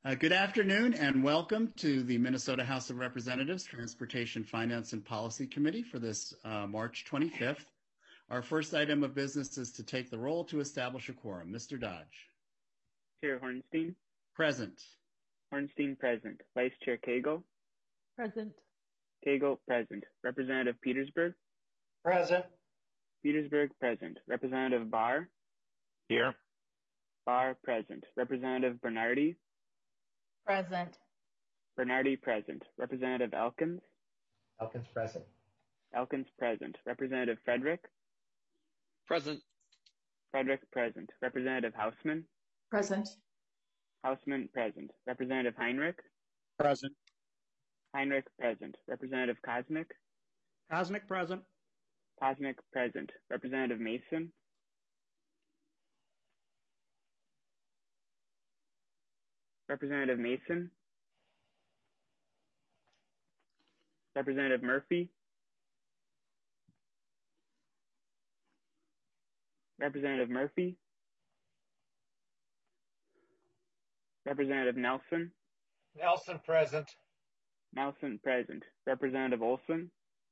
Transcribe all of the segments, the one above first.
Good afternoon and welcome to the Minnesota House of Representatives Transportation, Finance, and Policy Committee for this March 25th. Our first item of business is to take the roll to establish a quorum. Mr. Dodge. Chair Hornstein. Present. Hornstein present. Vice Chair Cagle. Present. Cagle present. Representative Petersburg. Present. Petersburg present. Representative Barr. Here. Barr present. Representative Bernardi. Present. Bernardi present. Representative Elkins. Elkins present. Elkins present. Representative Frederick. Present. Frederick present. Representative Hausman. Present. Hausman present. Representative Heinrich. Present. Heinrich present. Representative Kosnick. Kosnick present. Kosnick present. Representative Mason. Representative Mason. Representative Murphy. Representative Murphy. Representative Nelson. Nelson present. Nelson present. Representative Olson.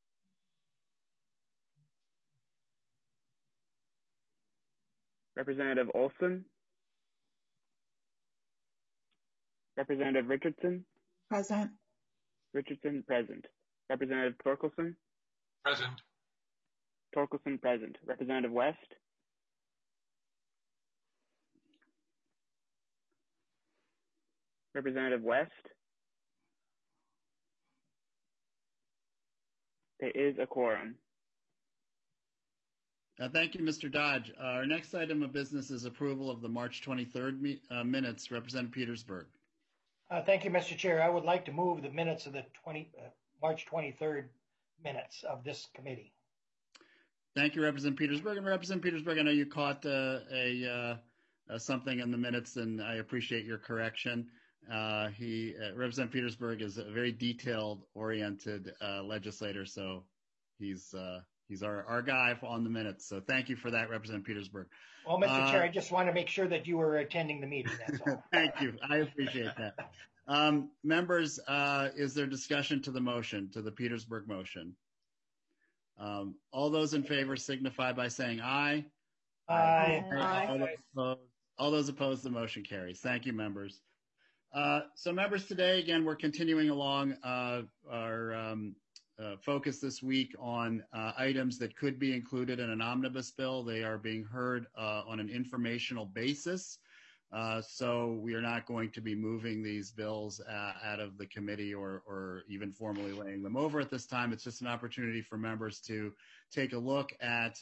Representative Olson. Representative Richardson. Present. Richardson present. Representative Torkelson. Present. Torkelson present. Representative West. Representative West. There is a quorum. Thank you, Mr. Dodge. Our next item of business is approval of the March 23rd minutes. Representative Petersburg. Thank you, Mr. Chair. I would like to move the minutes of the March 23rd minutes of this committee. Thank you, Representative Petersburg. And Representative Petersburg, I know you caught something in the minutes, and I appreciate your correction. Representative Petersburg is a very detailed-oriented legislator, so he's our guy on the minutes. So thank you for that, Representative Petersburg. Well, Mr. Chair, I just want to make sure that you were attending the meeting. That's all. Thank you. I appreciate that. Members, is there discussion to the motion, to the Petersburg motion? All those in favor signify by saying aye. Aye. All those opposed, the motion carries. Thank you, members. So members, today, again, we're continuing along our focus this week on items that could be included in an omnibus bill. They are being heard on an informational basis. So we are not going to be moving these bills out of the committee or even formally laying them over at this time. It's just an opportunity for members to take a look at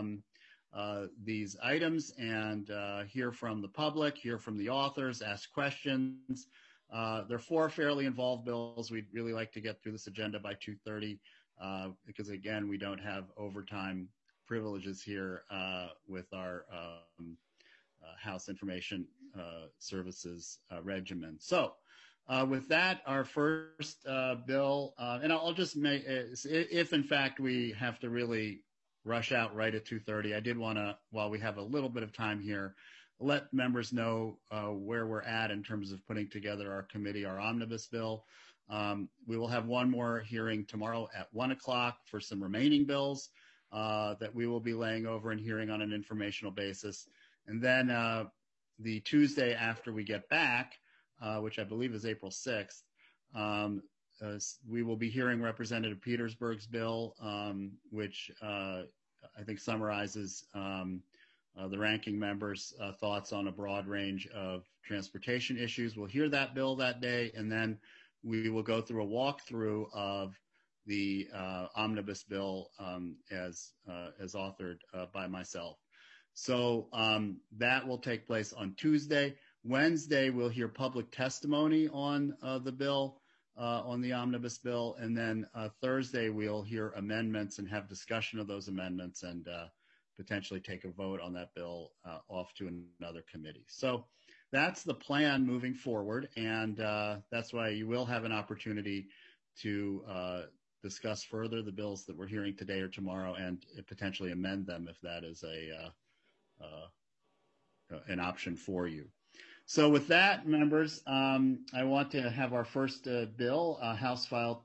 these items and hear from the public, hear from the authors, ask questions. There are four fairly involved bills. We'd really like to get through this agenda by 2:30 because, again, we don't have overtime privileges here with our House Information Services regimen. So with that, our first bill, and I'll just make, if in fact we have to really rush out right at 2:30, I did want to, while we have a little bit of time here, let members know where we're at in terms of putting together our committee, our omnibus bill. We will have one more hearing tomorrow at 1 o'clock for some remaining bills that we will be laying over and hearing on an informational basis. And then the Tuesday after we get back, which I believe is April 6th, we will be hearing Representative Petersburg's bill, which I think summarizes the ranking member's thoughts on a broad range of transportation issues. We'll hear that bill that day, and then we will go through a walkthrough of the omnibus bill as authored by myself. So that will take place on Tuesday. Wednesday, we'll hear public testimony on the bill, on the omnibus bill, and then Thursday, we'll hear amendments and have discussion of those amendments and potentially take a vote on that bill off to another committee. So that's the plan moving forward, and that's why you will have an opportunity to discuss further the bills that we're hearing today or tomorrow and potentially amend them if that is an option for you. So with that, members, I want to have our first bill, House File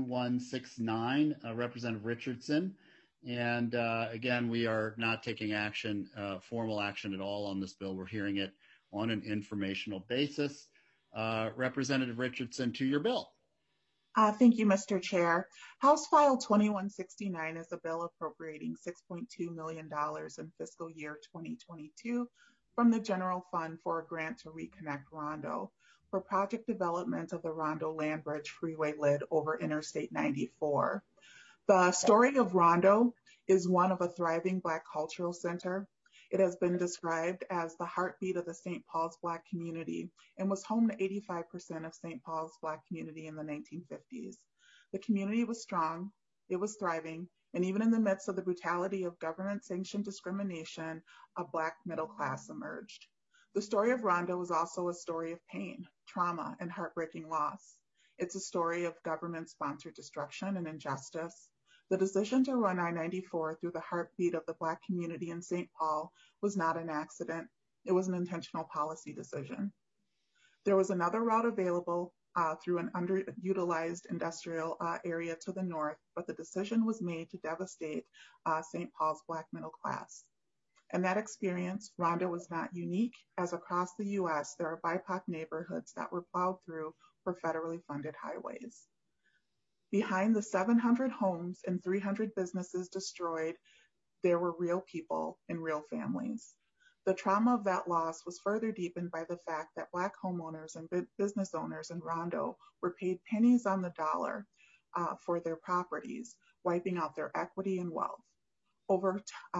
2169, Representative Richardson. And again, we are not taking action, formal action at all on this bill. We're hearing it on an informational basis. Representative Richardson, to your bill. Thank you, Mr. Chair. House File 2169 is a bill appropriating $6.2 million in fiscal year 2022 from the General Fund for a grant to reconnect Rondo for project development of the Rondo Land Bridge Freeway lid over Interstate 94. The story of Rondo is one of a thriving Black cultural center. It has been described as the heartbeat of the St. Paul's Black community and was home to 85% of St. Paul's Black community in the 1950s. The community was strong, it was thriving, and even in the midst of the brutality of government-sanctioned discrimination, a Black middle class emerged. The story of Rondo is also a story of pain, trauma, and heartbreaking loss. It's a story of government-sponsored destruction and injustice. The decision to run I-94 through the heartbeat of the Black community in St. Paul was not an accident. It was an intentional policy decision. There was another route available through an underutilized industrial area to the north, but the decision was made to devastate St. Paul's Black middle class. In that experience, Rondo was not unique, as across the U.S., there are BIPOC neighborhoods that were plowed through for federally funded highways. Behind the 700 homes and 300 businesses destroyed, there were real people and real families. The trauma of that loss was further deepened by the fact that Black homeowners and business owners in Rondo were paid pennies on the dollar for their properties, wiping out their equity and wealth. Over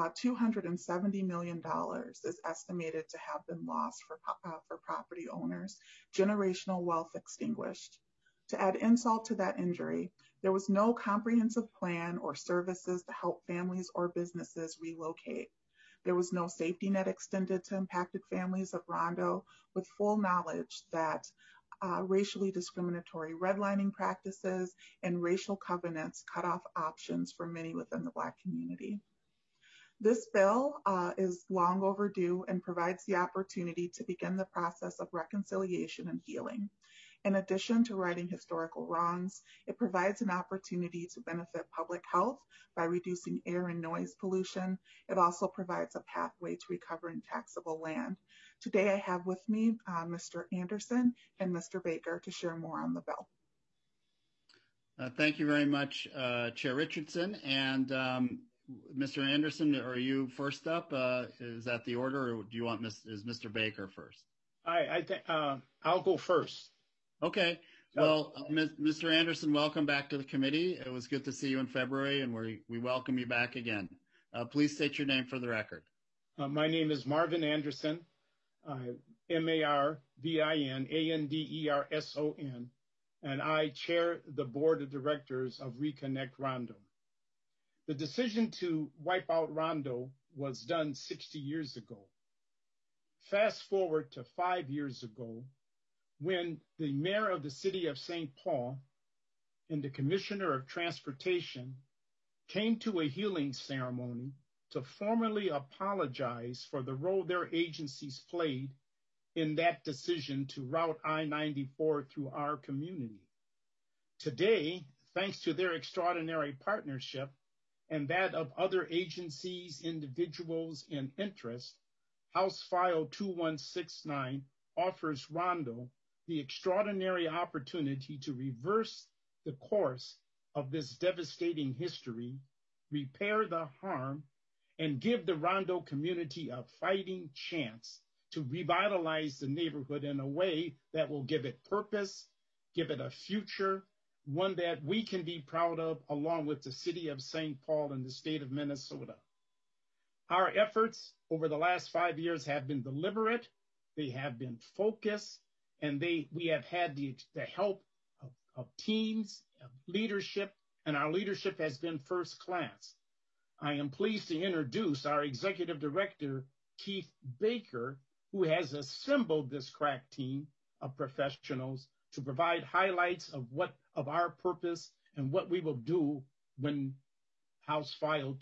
$270 million is estimated to have been lost for property owners, generational wealth extinguished. To add insult to that injury, there was no comprehensive plan or services to help families or businesses relocate. There was no safety net extended to impacted families of Rondo, with full knowledge that racially discriminatory redlining practices and racial covenants cut off options for many within the Black community. This bill is long overdue and provides the opportunity to begin the process of reconciliation and healing. In addition to righting historical wrongs, it provides an opportunity to benefit public health by reducing air and noise pollution. It also provides a pathway to recovering taxable land. Today I have with me Mr. Anderson and Mr. Baker to share more on the bill. Thank you very much, Chair Richardson. And Mr. Anderson, are you first up? Is that the order, or do you want is Mr. Baker first? I think I'll go first. Okay. Well, Mr. Anderson, welcome back to the committee. It was good to see you in February, and we welcome you back again. Please state your name for the record. My name is Marvin Anderson, MarvinAnderson, and I chair the board of directors of Reconnect Rondo. The decision to wipe out Rondo was done 60 years ago. Fast forward to 5 years ago, when the mayor of the city of St. Paul and the commissioner of transportation came to a healing ceremony to formally apologize for the role their agencies played in that decision to route I-94 through our community. Today, thanks to their extraordinary partnership and that of other agencies, individuals, and interests, House File 2169 offers Rondo the extraordinary opportunity to reverse the course of this devastating history, repair the harm, and give the Rondo community a fighting chance to revitalize the neighborhood in a way that will give it purpose, give it a future, one that we can be proud of, along with the city of St. Paul and the state of Minnesota. Our efforts over the last 5 years have been deliberate, they have been focused, and we have had the help of teams, of leadership, and our leadership has been first class. I am pleased to introduce our executive director, Keith Baker, who has assembled this crack team of professionals to provide highlights of our purpose and what we will do when House File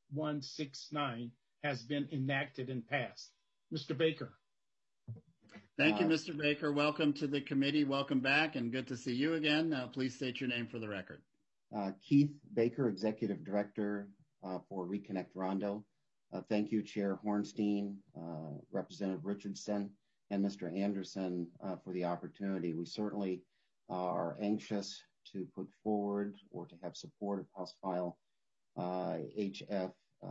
2169 has been enacted and passed. Mr. Baker. Thank you, Mr. Baker. Welcome to the committee. Welcome back, and good to see you again. Please state your name for the record. Keith Baker, Executive Director for Reconnect Rondo. Thank you, Chair Hornstein, Representative Richardson, and Mr. Anderson for the opportunity. We certainly are anxious to put forward or to have support of House File HF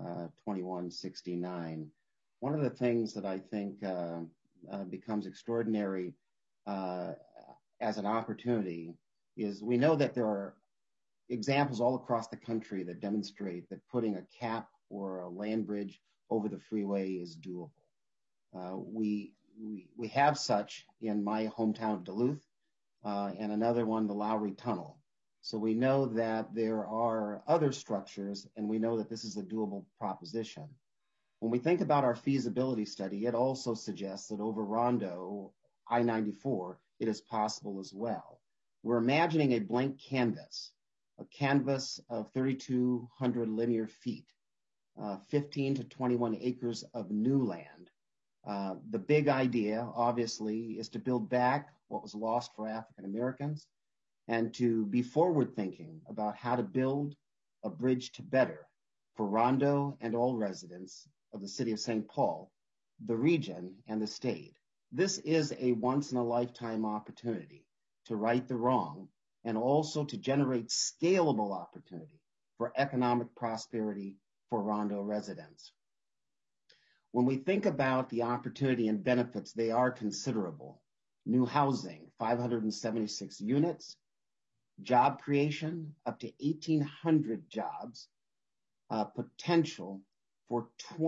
2169. One of the things that I think becomes extraordinary as an opportunity is we know that there are examples all across the country that demonstrate that putting a cap or a land bridge over the freeway is doable. We have such in my hometown of Duluth and another one, the Lowry Tunnel. So we know that there are other structures, and we know that this is a doable proposition. When we think about our feasibility study, it also suggests that over Rondo, I-94, it is possible as well. We're imagining a blank canvas, a canvas of 3,200 linear feet, 15 to 21 acres of new land. The big idea, obviously, is to build back what was lost for African Americans and to be forward thinking about how to build a bridge to better for Rondo and all residents of the city of St. Paul, the region, and the state. This is a once in a lifetime opportunity to right the wrong and also to generate scalable opportunity for economic prosperity for Rondo residents. When we think about the opportunity and benefits, they are considerable. New housing, 576 units, job creation, up to 1,800 jobs, potential for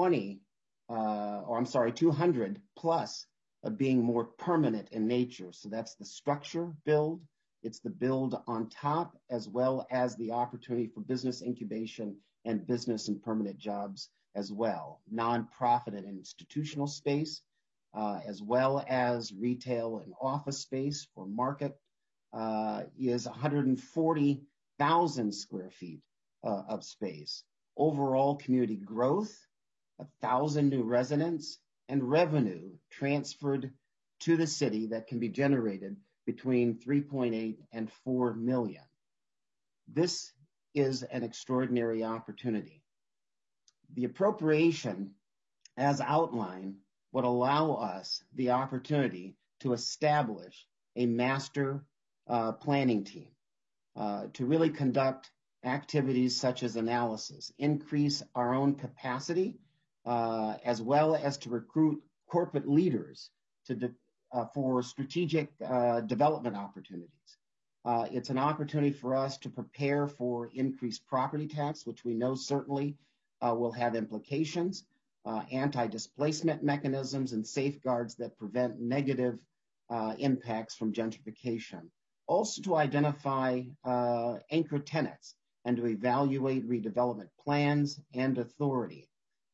200 plus of being more permanent in nature. So that's the structure build. It's the build on top, as well as the opportunity for business incubation and business and permanent jobs as well. Nonprofit and institutional space, as well as retail and office space for market is 140,000 square feet of space. Overall community growth, 1,000 new residents, and revenue transferred to the city that can be generated between 3.8 and 4 million. This is an extraordinary opportunity. The appropriation, as outlined, would allow us the opportunity to establish a master planning team to really conduct activities such as analysis, increase our own capacity, as well as to recruit corporate leaders for strategic development opportunities. It's an opportunity for us to prepare for increased property tax, which we know certainly will have implications, anti-displacement mechanisms, and safeguards that prevent negative impacts from gentrification. Also to identify anchor tenants and to evaluate redevelopment plans and authority.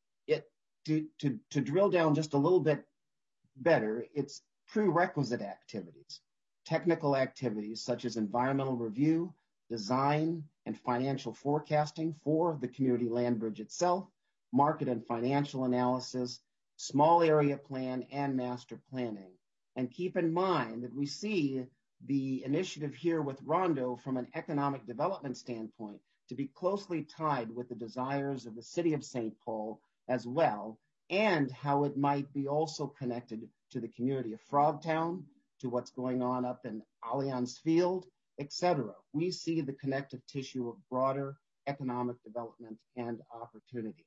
To drill down just a little bit better, it's prerequisite activities, technical activities such as environmental review, design, and financial forecasting for the community land bridge itself, market and financial analysis, small area plan, and master planning. And keep in mind that we see the initiative here with Rondo from an economic development standpoint to be closely tied with the desires of the city of St. Paul as well, and how it might be also connected to the community of Frogtown, to what's going on up in Allianz Field, etc. We see the connective tissue of broader economic development and opportunity.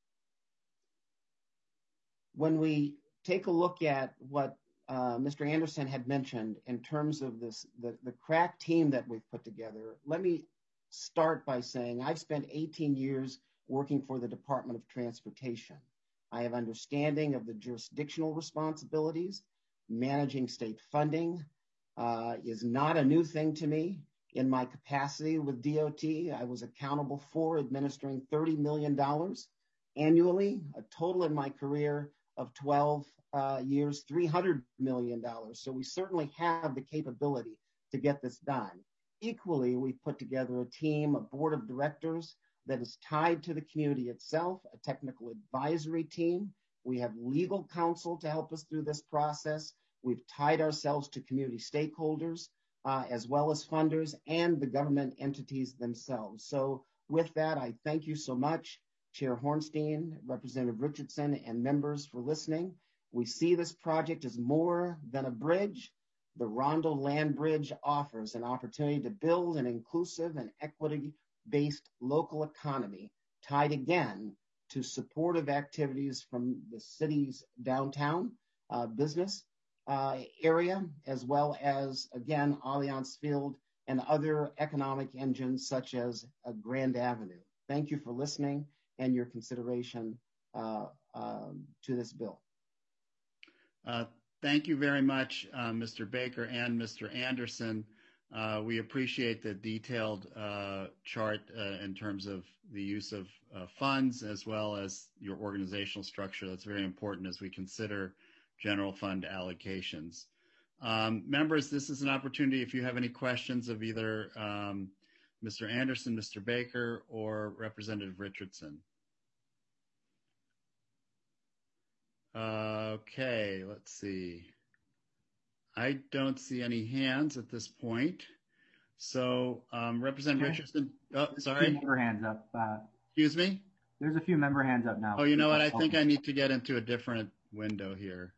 When we take a look at what Mr. Anderson had mentioned in terms of the crack team that we've put together, let me start by saying I've spent 18 years working for the Department of Transportation. I have understanding of the jurisdictional responsibilities. Managing state funding is not a new thing to me. In my capacity with DOT, I was accountable for administering $30 million annually, a total in my career of 12 years, $300 million. So we certainly have the capability to get this done. Equally, we've put together a team, a board of directors that is tied to the community itself, a technical advisory team. We have legal counsel to help us through this process. We've tied ourselves to community stakeholders, as well as funders and the government entities themselves. So with that, I thank you so much, Chair Hornstein, Representative Richardson, and members for listening. We see this project as more than a bridge. The Rondo Land Bridge offers an opportunity to build an inclusive and equity-based local economy tied again to supportive activities from the city's downtown business area, as well as, again, Allianz Field and other economic engines such as Grand Avenue. Thank you for listening and your consideration to this bill. Thank you very much, Mr. Baker and Mr. Anderson. We appreciate the detailed chart in terms of the use of funds as well as your organizational structure. That's very important as we consider general fund allocations. Members, this is an opportunity if you have any questions of either Mr. Anderson, Mr. Baker, or Representative Richardson. Okay, let's see. I don't see any hands at this point. So, Representative Richardson, oh, sorry. There's a few member hands up. Excuse me? There's a few member hands up now. Oh, you know what? I think I need to get into a different window here.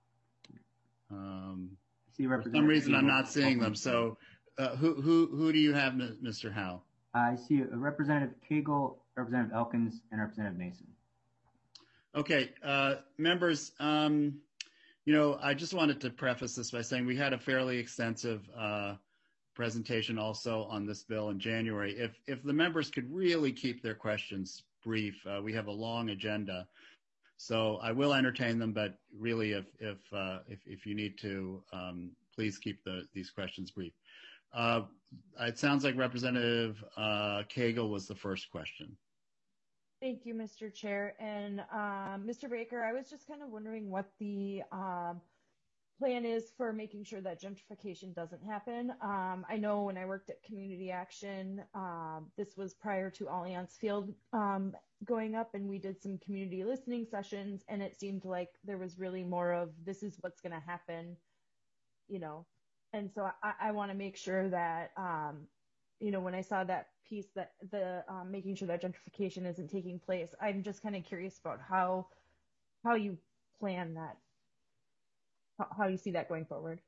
For some reason, I'm not seeing them. So, who do you have, Mr. Howe? I see Representative Cagle, Representative Elkins, and Representative Mason. Okay, members, I just wanted to preface this by saying we had a fairly extensive presentation also on this bill in January. If the members could really keep their questions brief, we have a long agenda. So I will entertain them, but really, if you need to, please keep these questions brief. It sounds like Representative Cagle was the first question. Thank you, Mr. Chair. And Mr. Baker, I was just kind of wondering what the plan is for making sure that gentrification doesn't happen. I know when I worked at Community Action, this was prior to Allianz Field going up, and we did some community listening sessions, and it seemed like there was really more of this is what's going to happen, And so I want to make sure that, when I saw that piece that the making sure that gentrification isn't taking place, I'm just kind of curious about how you plan that, how you see that going forward.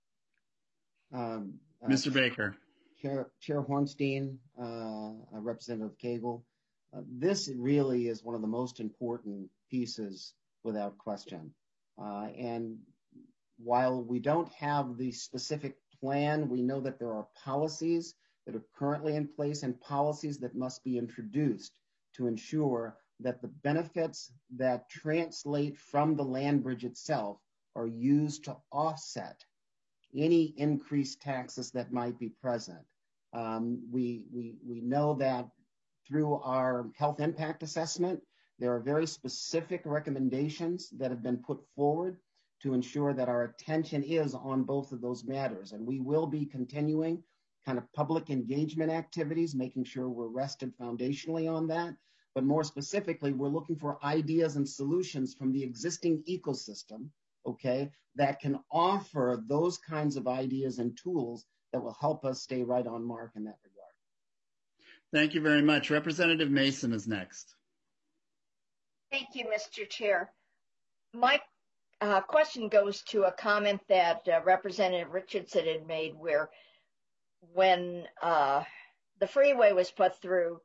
Mr. Baker. Chair Hornstein, Representative Cagle, this really is one of the most important pieces without question. And while we don't have the specific plan, we know that there are policies that are currently in place and policies that must be introduced to ensure that the benefits that translate from the land bridge itself are used to offset any increased taxes that might be present. We know that through our health impact assessment, there are very specific recommendations that have been put forward to ensure that our attention is on both of those matters. And we will be continuing kind of public engagement activities, making sure we're rested foundationally on that. But more specifically, we're looking for ideas and solutions from the existing ecosystem, okay, that can offer those kinds of ideas and tools that will help us stay right on mark in that regard. Thank you very much. Representative Mason is next. Thank you, Mr. Chair. My question goes to a comment that Representative Richardson had made where when the freeway was put through,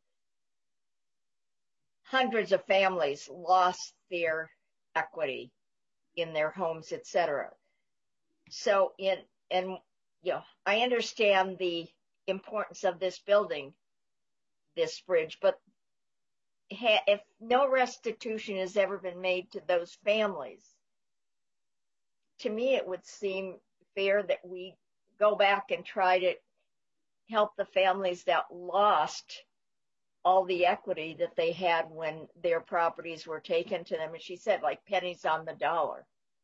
hundreds of families lost their equity in their homes, etc. So I understand the importance of this building, this bridge, but if no restitution has ever been made to those families, to me it would seem fair that we go back and try to help the families that lost all the equity that they had when their properties were taken to them. And she said, like pennies on the dollar.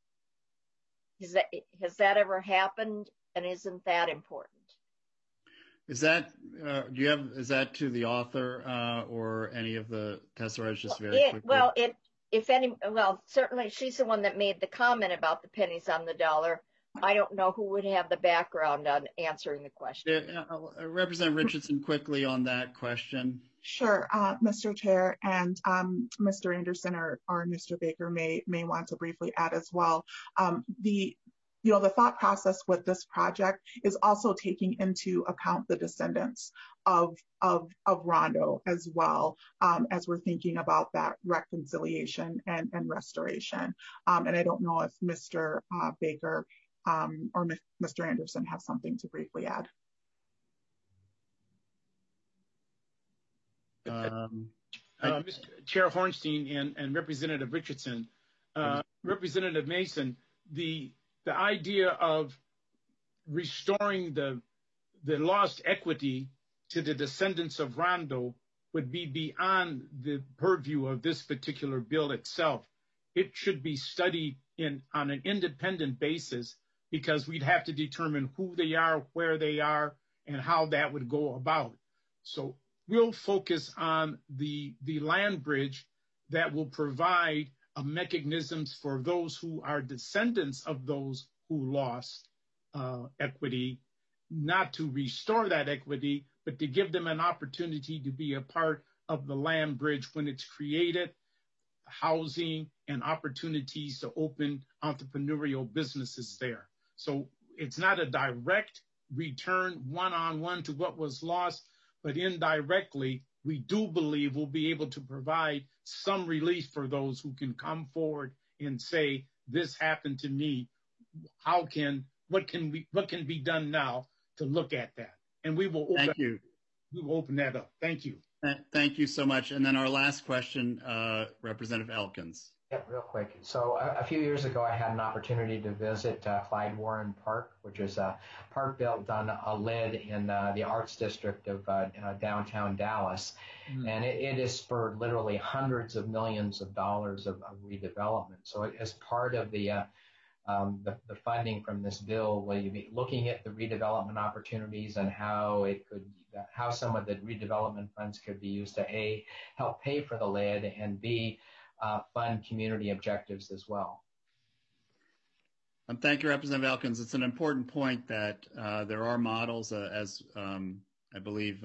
Has that ever happened? And isn't that important? Is that is that to the author or any of the testifiers? Just very quickly. Certainly she's the one that made the comment about the pennies on the dollar. I don't know who would have the background on answering the question. Representative Richardson, quickly on that question. Sure, Mr. Chair, and Mr. Anderson or Mr. Baker may want to briefly add as well. The thought process with this project is also taking into account the descendants of Rondo as well, as we're thinking about that reconciliation and restoration. And I don't know if Mr. Baker or Mr. Anderson have something to briefly add. Mr. Chair Hornstein and Representative Richardson, Representative Mason, the idea of restoring the lost equity to the descendants of Rondo would be beyond the purview of this particular bill itself. It should be studied on an independent basis, because we'd have to determine who they are, where they are, and how that would go about. So we'll focus on the land bridge that will provide mechanisms for those who are descendants of those who lost equity, not to restore that equity, but to give them an opportunity to be a part of the land bridge when it's created, housing, and opportunities to open entrepreneurial businesses there. So it's not a direct return one-on-one to what was lost, but indirectly, we do believe we'll be able to provide some relief for those who can come forward and say, this happened to me. What can be done now to look at that? And we will open that up. Thank you. Thank you so much. And then our last question, Representative Elkins. Yeah, real quick. So a few years ago, I had an opportunity to visit Clyde Warren Park, which is a park built on a lid in the Arts District of downtown Dallas. Mm-hmm. And it is for literally hundreds of millions of dollars of redevelopment. So as part of the funding from this bill, will you be looking at the redevelopment opportunities and how some of the redevelopment funds could be used to A, help pay for the lid, and B, fund community objectives as well? Thank you, Representative Elkins. It's an important point that there are models, as I believe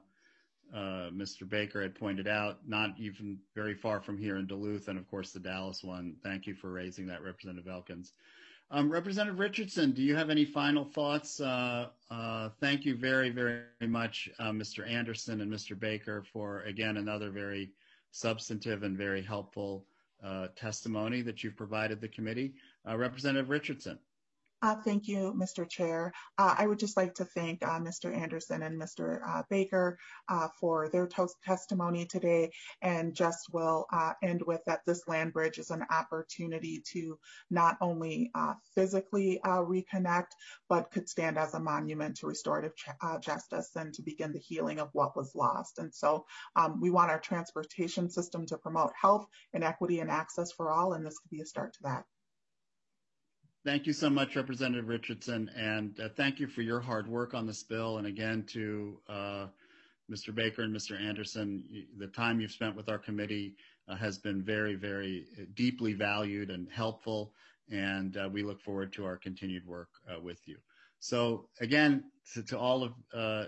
Mr. Baker had pointed out, not even very far from here in Duluth, and of course the Dallas one. Thank you for raising that, Representative Elkins. Representative Richardson, do you have any final thoughts? Thank you very, very much, Mr. Anderson and Mr. Baker, for, again, another very substantive and very helpful testimony that you've provided the committee. Representative Richardson. Thank you, Mr. Chair. I would just like to thank Mr. Anderson and Mr. Baker for their testimony today, and just will end with that this land bridge is an opportunity to not only physically reconnect, but could stand as a monument to restorative justice and to begin the healing of what was lost. And so we want our transportation system to promote health and equity and access for all, and this could be a start to that. Thank you so much, Representative Richardson, and thank you for your hard work on this bill. And again, to Mr. Baker and Mr. Anderson, the time you've spent with our committee has been very, very deeply valued and helpful, and we look forward to our continued work with you. So again, to all of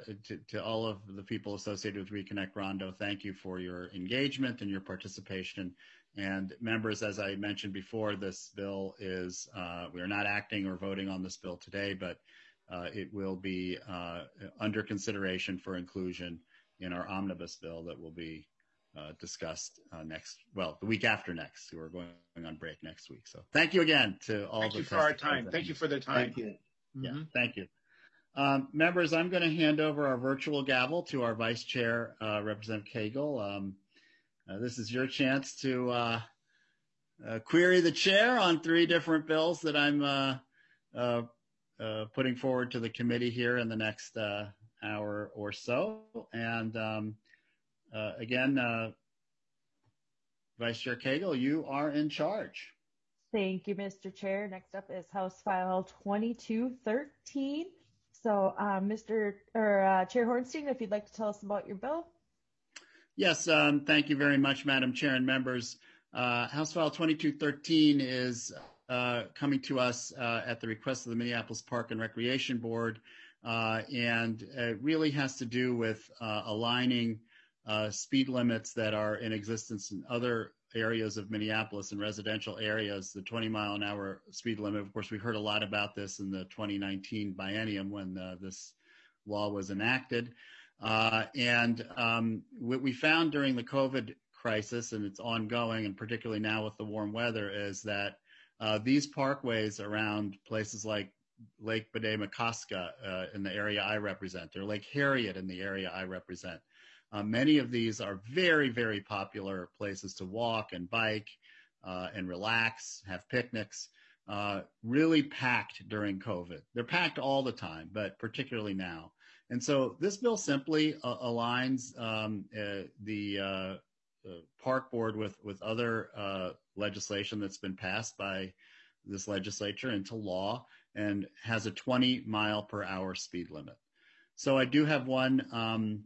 the people associated with Reconnect Rondo, thank you for your engagement and your participation. And members, as I mentioned before, this bill is, we are not acting or voting on this bill today, but it will be under consideration for inclusion in our omnibus bill that will be discussed the week after next. We're going on break next week. So thank you again to all. Thank you for our time. Thank you for the time. Thank you. Yeah, thank you. Members, I'm going to hand over our virtual gavel to our Vice Chair, Representative Cagle. This is your chance to query the chair on 3 different bills that I'm putting forward to the committee here in the next hour or so. And again, Vice Chair Cagle, you are in charge. Thank you, Mr. Chair. Next up is House File 2213. So, Chair Hornstein, if you'd like to tell us about your bill. Yes, thank you very much, Madam Chair and members. House File 2213 is coming to us at the request of the Minneapolis Park and Recreation Board, and it really has to do with aligning speed limits that are in existence in other areas of Minneapolis and residential areas. The 20-mile-an-hour speed limit, of course, we heard a lot about this in the 2019 biennium when this law was enacted. And what we found during the COVID crisis, and it's ongoing, and particularly now with the warm weather, is that these parkways around places like Lake Bede-Makaska in the area I represent, or Lake Harriet in the area I represent, many of these are very, very popular places to walk and bike and relax, have picnics, really packed during COVID. They're packed all the time, but particularly now. And so this bill simply aligns the park board with other legislation that's been passed by this legislature into law and has a 20-mile-per-hour speed limit. So I do have one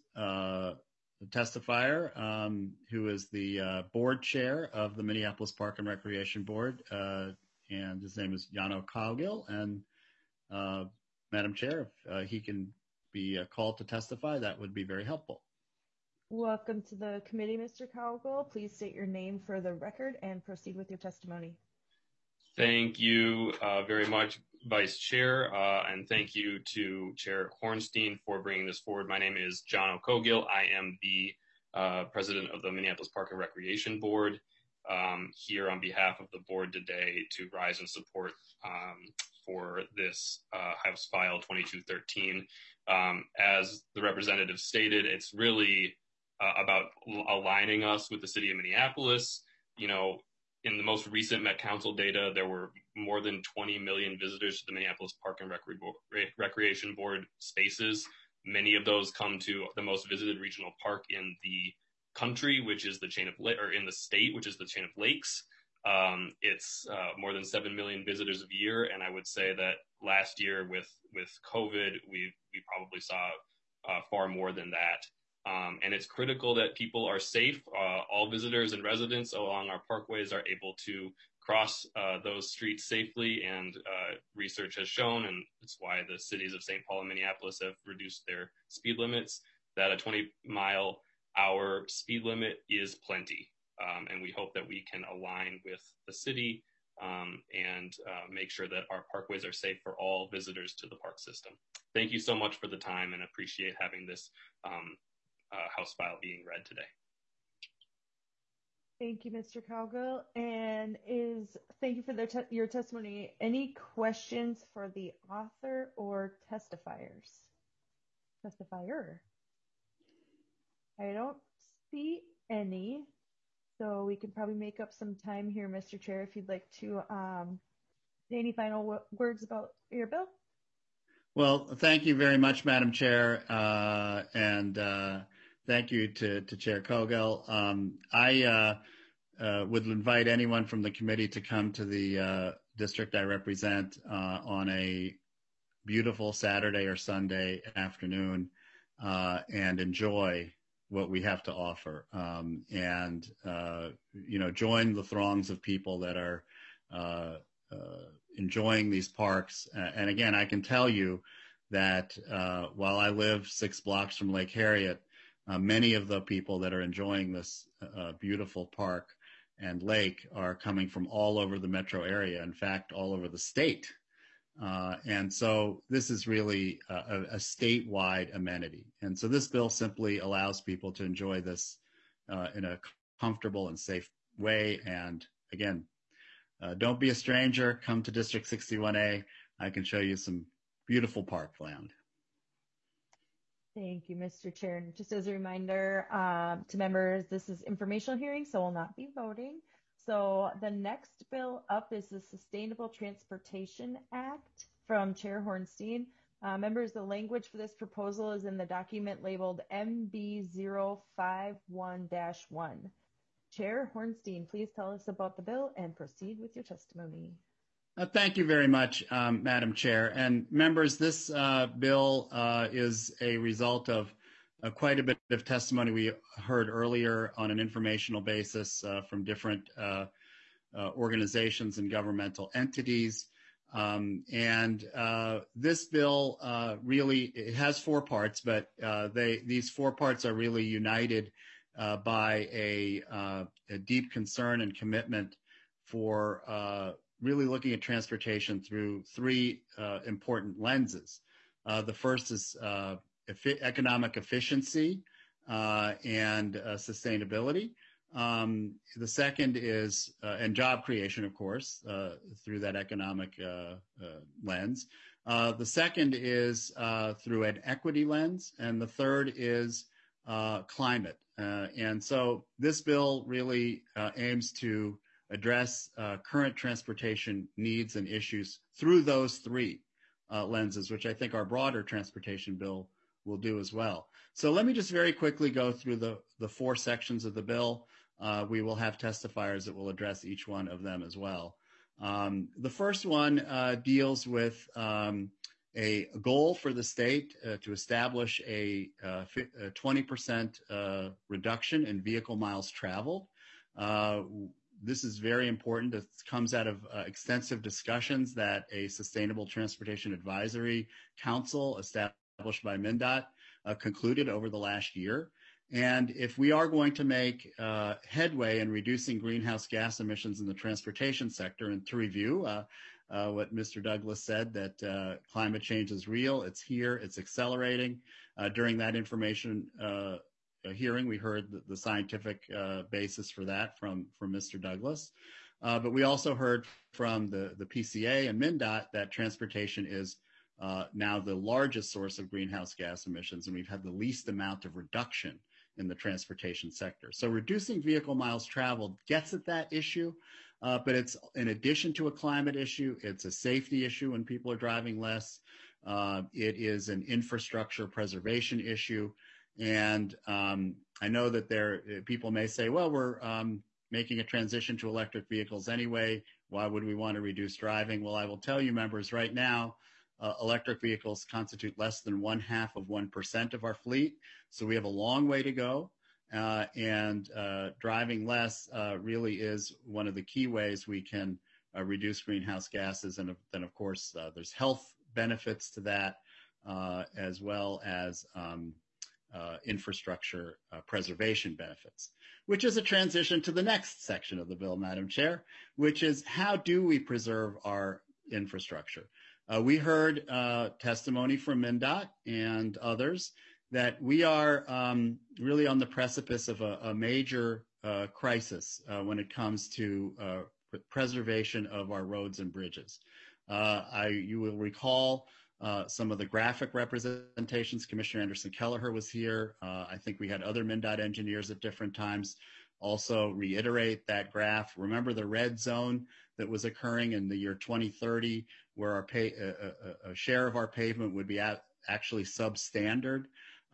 testifier who is the board chair of the Minneapolis Park and Recreation Board, and his name is Jano Cowgill. And Madam Chair, if he can be called to testify, that would be very helpful. Welcome to the committee, Mr. Cowgill. Please state your name for the record and proceed with your testimony. Thank you very much, Vice Chair, and thank you to Chair Hornstein for bringing this forward. My name is Jano Cowgill. I am the president of the Minneapolis Park and Recreation Board, here on behalf of the board today to rise in support for this House File 2213. As the representative stated, it's really about aligning us with the city of Minneapolis. You know, in the most recent Met Council data, there were more than 20 million visitors to the Minneapolis Park and Recreation Board spaces. Many of those come to the most visited regional park in the country, which is the chain of, or in the state, which is the chain of lakes. It's more than 7 million visitors a year, and I would say that last year with COVID, we probably saw far more than that. And it's critical that people are safe. All visitors and residents along our parkways are able to cross those streets safely, and research has shown, and it's why the cities of St. Paul and Minneapolis have reduced their speed limits, that a 20-mile-hour speed limit is plenty. And we hope that we can align with the city and make sure that our parkways are safe for all visitors to the park system. Thank you so much for the time, and appreciate having this House file being read today. Thank you, Mr. Cowgill. And thank you for your testimony. Any questions for the author or testifiers? Testifier? I don't see any. So we can probably make up some time here, Mr. Chair, if you'd like to say any final words about your bill. Well, thank you very much, Madam Chair, and thank you to Chair Cowgill. I would invite anyone from the committee to come to the district I represent on a beautiful Saturday or Sunday afternoon and enjoy what we have to offer, and join the throngs of people that are enjoying these parks. And again, I can tell you that while I live 6 blocks from Lake Harriet, many of the people that are enjoying this beautiful park and lake are coming from all over the metro area, in fact, all over the state. And so this is really a statewide amenity. And so this bill simply allows people to enjoy this in a comfortable and safe way. And again, don't be a stranger. Come to District 61A. I can show you some beautiful parkland. Thank you, Mr. Chair. And just as a reminder to members, this is informational hearing, so we'll not be voting. So the next bill up is the Sustainable Transportation Act from Chair Hornstein. Members, the language for this proposal is in the document labeled MB051-1. Chair Hornstein, please tell us about the bill and proceed with your testimony. Thank you very much, Madam Chair. And members, this bill is a result of quite a bit of testimony we heard earlier on an informational basis from different organizations and governmental entities. This bill really, it has 4 parts, but these 4 parts are really united by a deep concern and commitment for really looking at transportation through 3 important lenses. The first is economic efficiency and sustainability. The second is, and job creation, of course, through that economic lens. The second is through an equity lens, and the third is climate. And so this bill really aims to address current transportation needs and issues through those 3 lenses, which I think our broader transportation bill will do as well. So let me just very quickly go through the 4 sections of the bill. We will have testifiers that will address each one of them as well. The first one deals with a goal for the state to establish a 20% reduction in vehicle miles traveled. This is very important. It comes out of extensive discussions that a Sustainable Transportation Advisory Council established by MnDOT concluded over the last year. And if we are going to make headway in reducing greenhouse gas emissions in the transportation sector, and to review what Mr. Douglas said, that climate change is real, it's here, it's accelerating. During that information hearing, we heard the scientific basis for that from Mr. Douglas. But we also heard from the PCA and MnDOT that transportation is now the largest source of greenhouse gas emissions, and we've had the least amount of reduction in the transportation sector. So reducing vehicle miles traveled gets at that issue, but it's in addition to a climate issue, it's a safety issue when people are driving less. It is an infrastructure preservation issue. And I know that people may say, well, we're making a transition to electric vehicles anyway. Why would we want to reduce driving? Well, I will tell you, members, right now, electric vehicles constitute less than 0.5% of our fleet. So we have a long way to go. And driving less really is one of the key ways we can reduce greenhouse gases. And then, of course, there's health benefits to that, as well as infrastructure preservation benefits, which is a transition to the next section of the bill, Madam Chair, which is how do we preserve our infrastructure? We heard testimony from MnDOT and others that we are really on the precipice of a major crisis when it comes to preservation of our roads and bridges. You will recall some of the graphic representations. Commissioner Anderson Kelleher was here. I think we had other MnDOT engineers at different times also reiterate that graph. Remember the red zone that was occurring in the year 2030, where a share of our pavement would be actually substandard.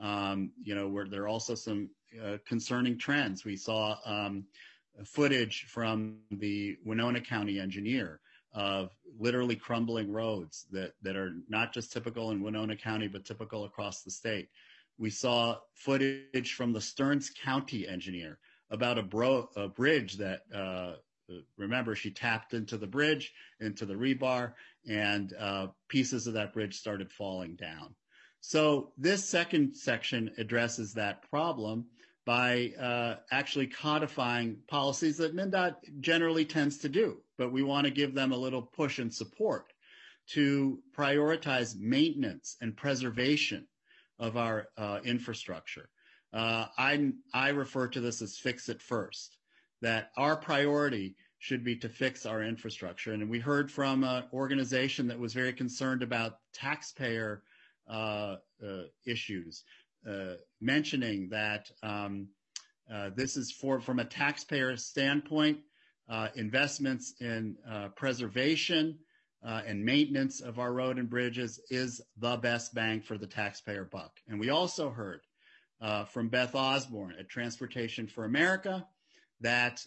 Where there are also some concerning trends. We saw footage from the Winona County engineer of literally crumbling roads that are not just typical in Winona County, but typical across the state. We saw footage from the Stearns County engineer about a bridge that, remember, she tapped into the bridge, into the rebar, and pieces of that bridge started falling down. So this second section addresses that problem by actually codifying policies that MnDOT generally tends to do, but we want to give them a little push and support to prioritize maintenance and preservation of our infrastructure. I refer to this as fix it first, that our priority should be to fix our infrastructure. And we heard from an organization that was very concerned about taxpayer issues, mentioning that this is from a taxpayer standpoint, investments in preservation and maintenance of our road and bridges is the best bang for the taxpayer buck. And we also heard from Beth Osborne at Transportation for America that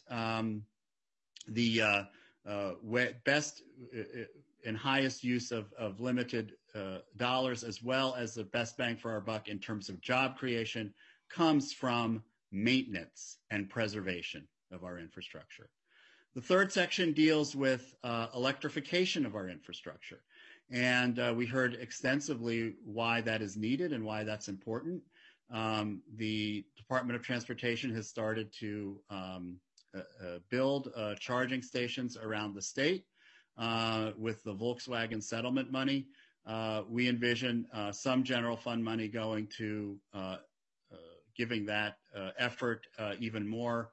the best and highest use of limited dollars, as well as the best bang for our buck in terms of job creation, comes from maintenance and preservation of our infrastructure. The third section deals with electrification of our infrastructure. And we heard extensively why that is needed and why that's important. The Department of Transportation has started to build charging stations around the state with the Volkswagen settlement money. We envision some general fund money going to giving that effort even more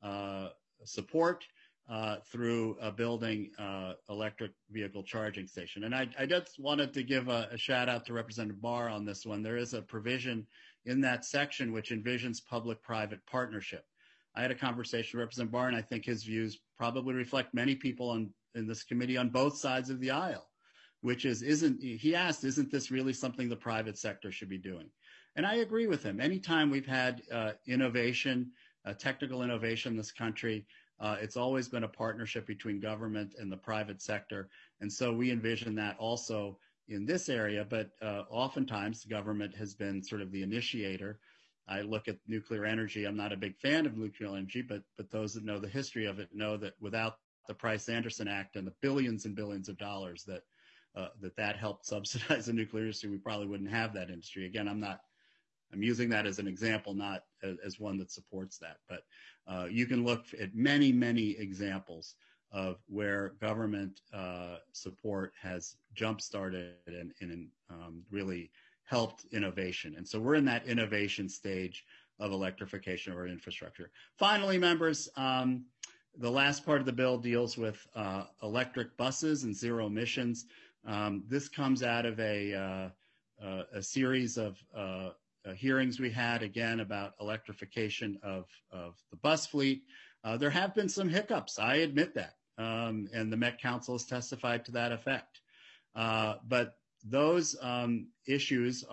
support through building electric vehicle charging station. And I just wanted to give a shout out to Representative Barr on this one. There is a provision in that section which envisions public-private partnership. I had a conversation with Representative Barr, and I think his views probably reflect many people in this committee on both sides of the aisle, which is, he asked, isn't this really something the private sector should be doing? And I agree with him. Anytime we've had innovation, technical innovation in this country, it's always been a partnership between government and the private sector. And so we envision that also in this area, but oftentimes the government has been sort of the initiator. I look at nuclear energy. I'm not a big fan of nuclear energy, but those that know the history of it know that without the Price-Anderson Act and the billions and billions of dollars that helped subsidize the nuclear industry, we probably wouldn't have that industry. Again, I'm using that as an example, not as one that supports that. But you can look at many, many examples of where government support has jump-started and really helped innovation. And so we're in that innovation stage of electrification of our infrastructure. Finally, members, the last part of the bill deals with electric buses and zero emissions. This comes out of a series of hearings we had, again, about electrification of the bus fleet. There have been some hiccups, I admit that, and the Met Council has testified to that effect. But those issues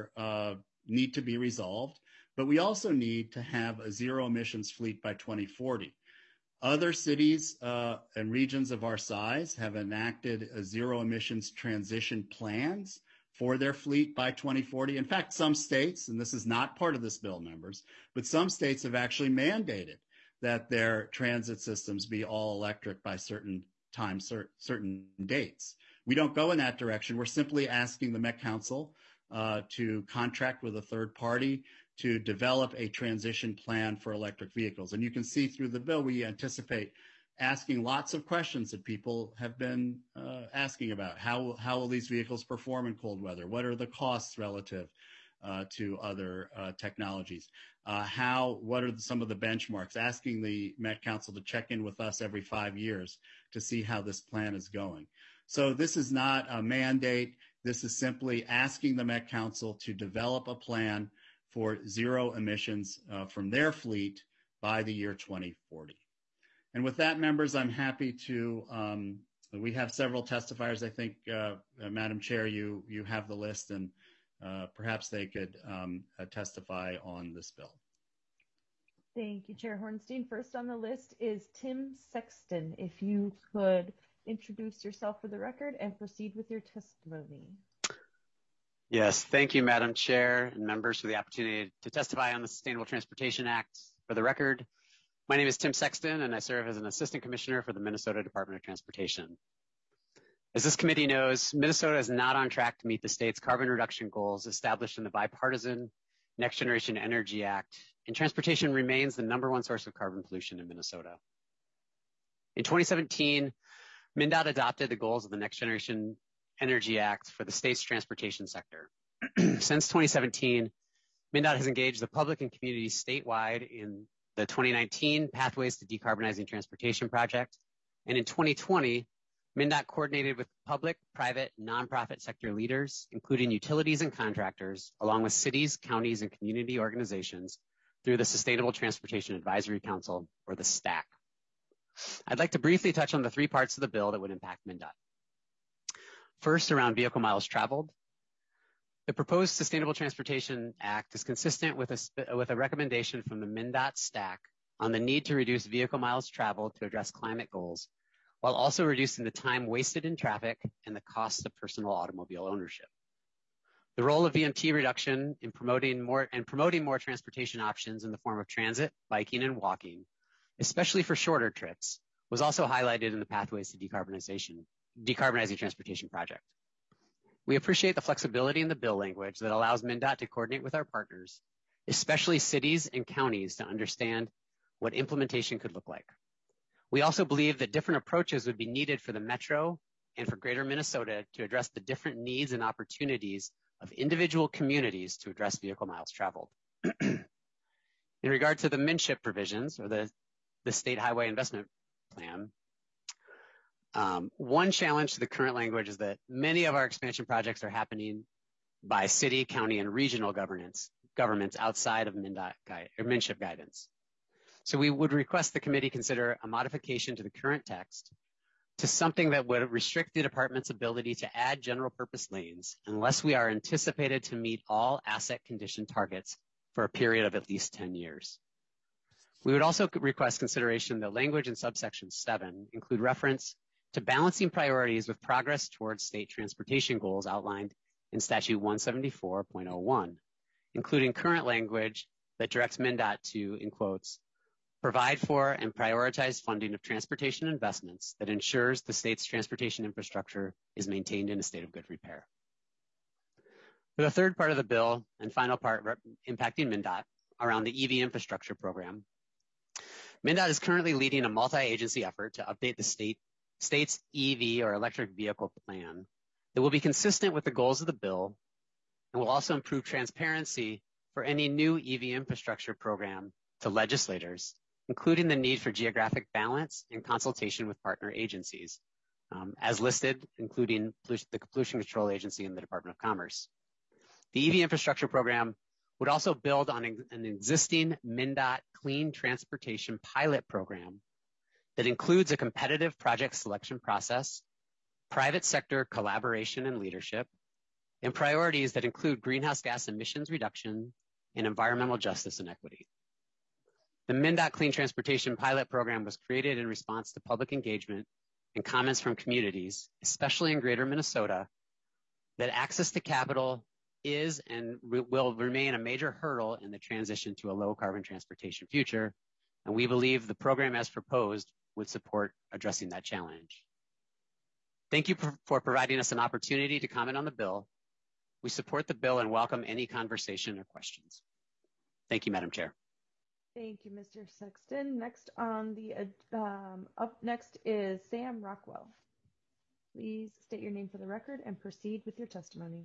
need to be resolved, but we also need to have a zero emissions fleet by 2040. Other cities and regions of our size have enacted zero emissions transition plans for their fleet by 2040. In fact, some states, and this is not part of this bill, members, but some states have actually mandated that their transit systems be all electric by certain times, certain dates. We don't go in that direction. We're simply asking the Met Council to contract with a third party to develop a transition plan for electric vehicles. And you can see through the bill, we anticipate asking lots of questions that people have been asking about. How will these vehicles perform in cold weather? What are the costs relative to other technologies? What are some of the benchmarks? Asking the Met Council to check in with us every 5 years to see how this plan is going. So this is not a mandate. This is simply asking the Met Council to develop a plan for zero emissions from their fleet by the year 2040. And with that, members, I'm happy to, we have several testifiers. I think, Madam Chair, you have the list, and perhaps they could testify on this bill. Thank you, Chair Hornstein. First on the list is Tim Sexton. If you could introduce yourself for the record and proceed with your testimony. Yes, thank you, Madam Chair and members, for the opportunity to testify on the Sustainable Transportation Act. For the record, my name is Tim Sexton, and I serve as an Assistant Commissioner for the Minnesota Department of Transportation. As this committee knows, Minnesota is not on track to meet the state's carbon reduction goals established in the bipartisan Next Generation Energy Act, and transportation remains the #1 source of carbon pollution in Minnesota. In 2017, MnDOT adopted the goals of the Next Generation Energy Act for the state's transportation sector. Since 2017, MnDOT has engaged the public and communities statewide in the 2019 Pathways to Decarbonizing Transportation project. And in 2020, MnDOT coordinated with public, private, nonprofit sector leaders, including utilities and contractors, along with cities, counties, and community organizations through the Sustainable Transportation Advisory Council, or the STAC. I'd like to briefly touch on the 3 parts of the bill that would impact MnDOT. First, around vehicle miles traveled. The proposed Sustainable Transportation Act is consistent with a recommendation from the MnDOT STAC on the need to reduce vehicle miles traveled to address climate goals, while also reducing the time wasted in traffic and the cost of personal automobile ownership. The role of VMT reduction in promoting more transportation options in the form of transit, biking, and walking, especially for shorter trips, was also highlighted in the Pathways to Decarbonizing Transportation project. We appreciate the flexibility in the bill language that allows MnDOT to coordinate with our partners, especially cities and counties, to understand what implementation could look like. We also believe that different approaches would be needed for the Metro and for Greater Minnesota to address the different needs and opportunities of individual communities to address vehicle miles traveled. In regard to the MNCHIP provisions, or the State Highway Investment Plan, one challenge to the current language is that many of our expansion projects are happening by city, county, and regional governments outside of MNCHIP guidance. So we would request the committee consider a modification to the current text to something that would restrict the department's ability to add general purpose lanes unless we are anticipated to meet all asset condition targets for a period of at least 10 years. We would also request consideration that language in subsection 7 include reference to balancing priorities with progress towards state transportation goals outlined in statute 174.01, including current language that directs MnDOT to, in quotes, provide for and prioritize funding of transportation investments that ensures the state's transportation infrastructure is maintained in a state of good repair. For the third part of the bill and final part impacting MnDOT around the EV infrastructure program, MnDOT is currently leading a multi-agency effort to update the state's EV or electric vehicle plan that will be consistent with the goals of the bill and will also improve transparency for any new EV infrastructure program to legislators, including the need for geographic balance and consultation with partner agencies, as listed, including the Pollution Control Agency and the Department of Commerce. The EV infrastructure program would also build on an existing MnDOT Clean Transportation pilot program that includes a competitive project selection process, private sector collaboration and leadership, and priorities that include greenhouse gas emissions reduction and environmental justice and equity. The MnDOT Clean Transportation pilot program was created in response to public engagement and comments from communities, especially in Greater Minnesota, that access to capital is and will remain a major hurdle in the transition to a low carbon transportation future, and we believe the program as proposed would support addressing that challenge. Thank you for providing us an opportunity to comment on the bill. We support the bill and welcome any conversation or questions. Thank you, Madam Chair. Thank you, Mr. Sexton. Next on the up next is Sam Rockwell. Please state your name for the record and proceed with your testimony.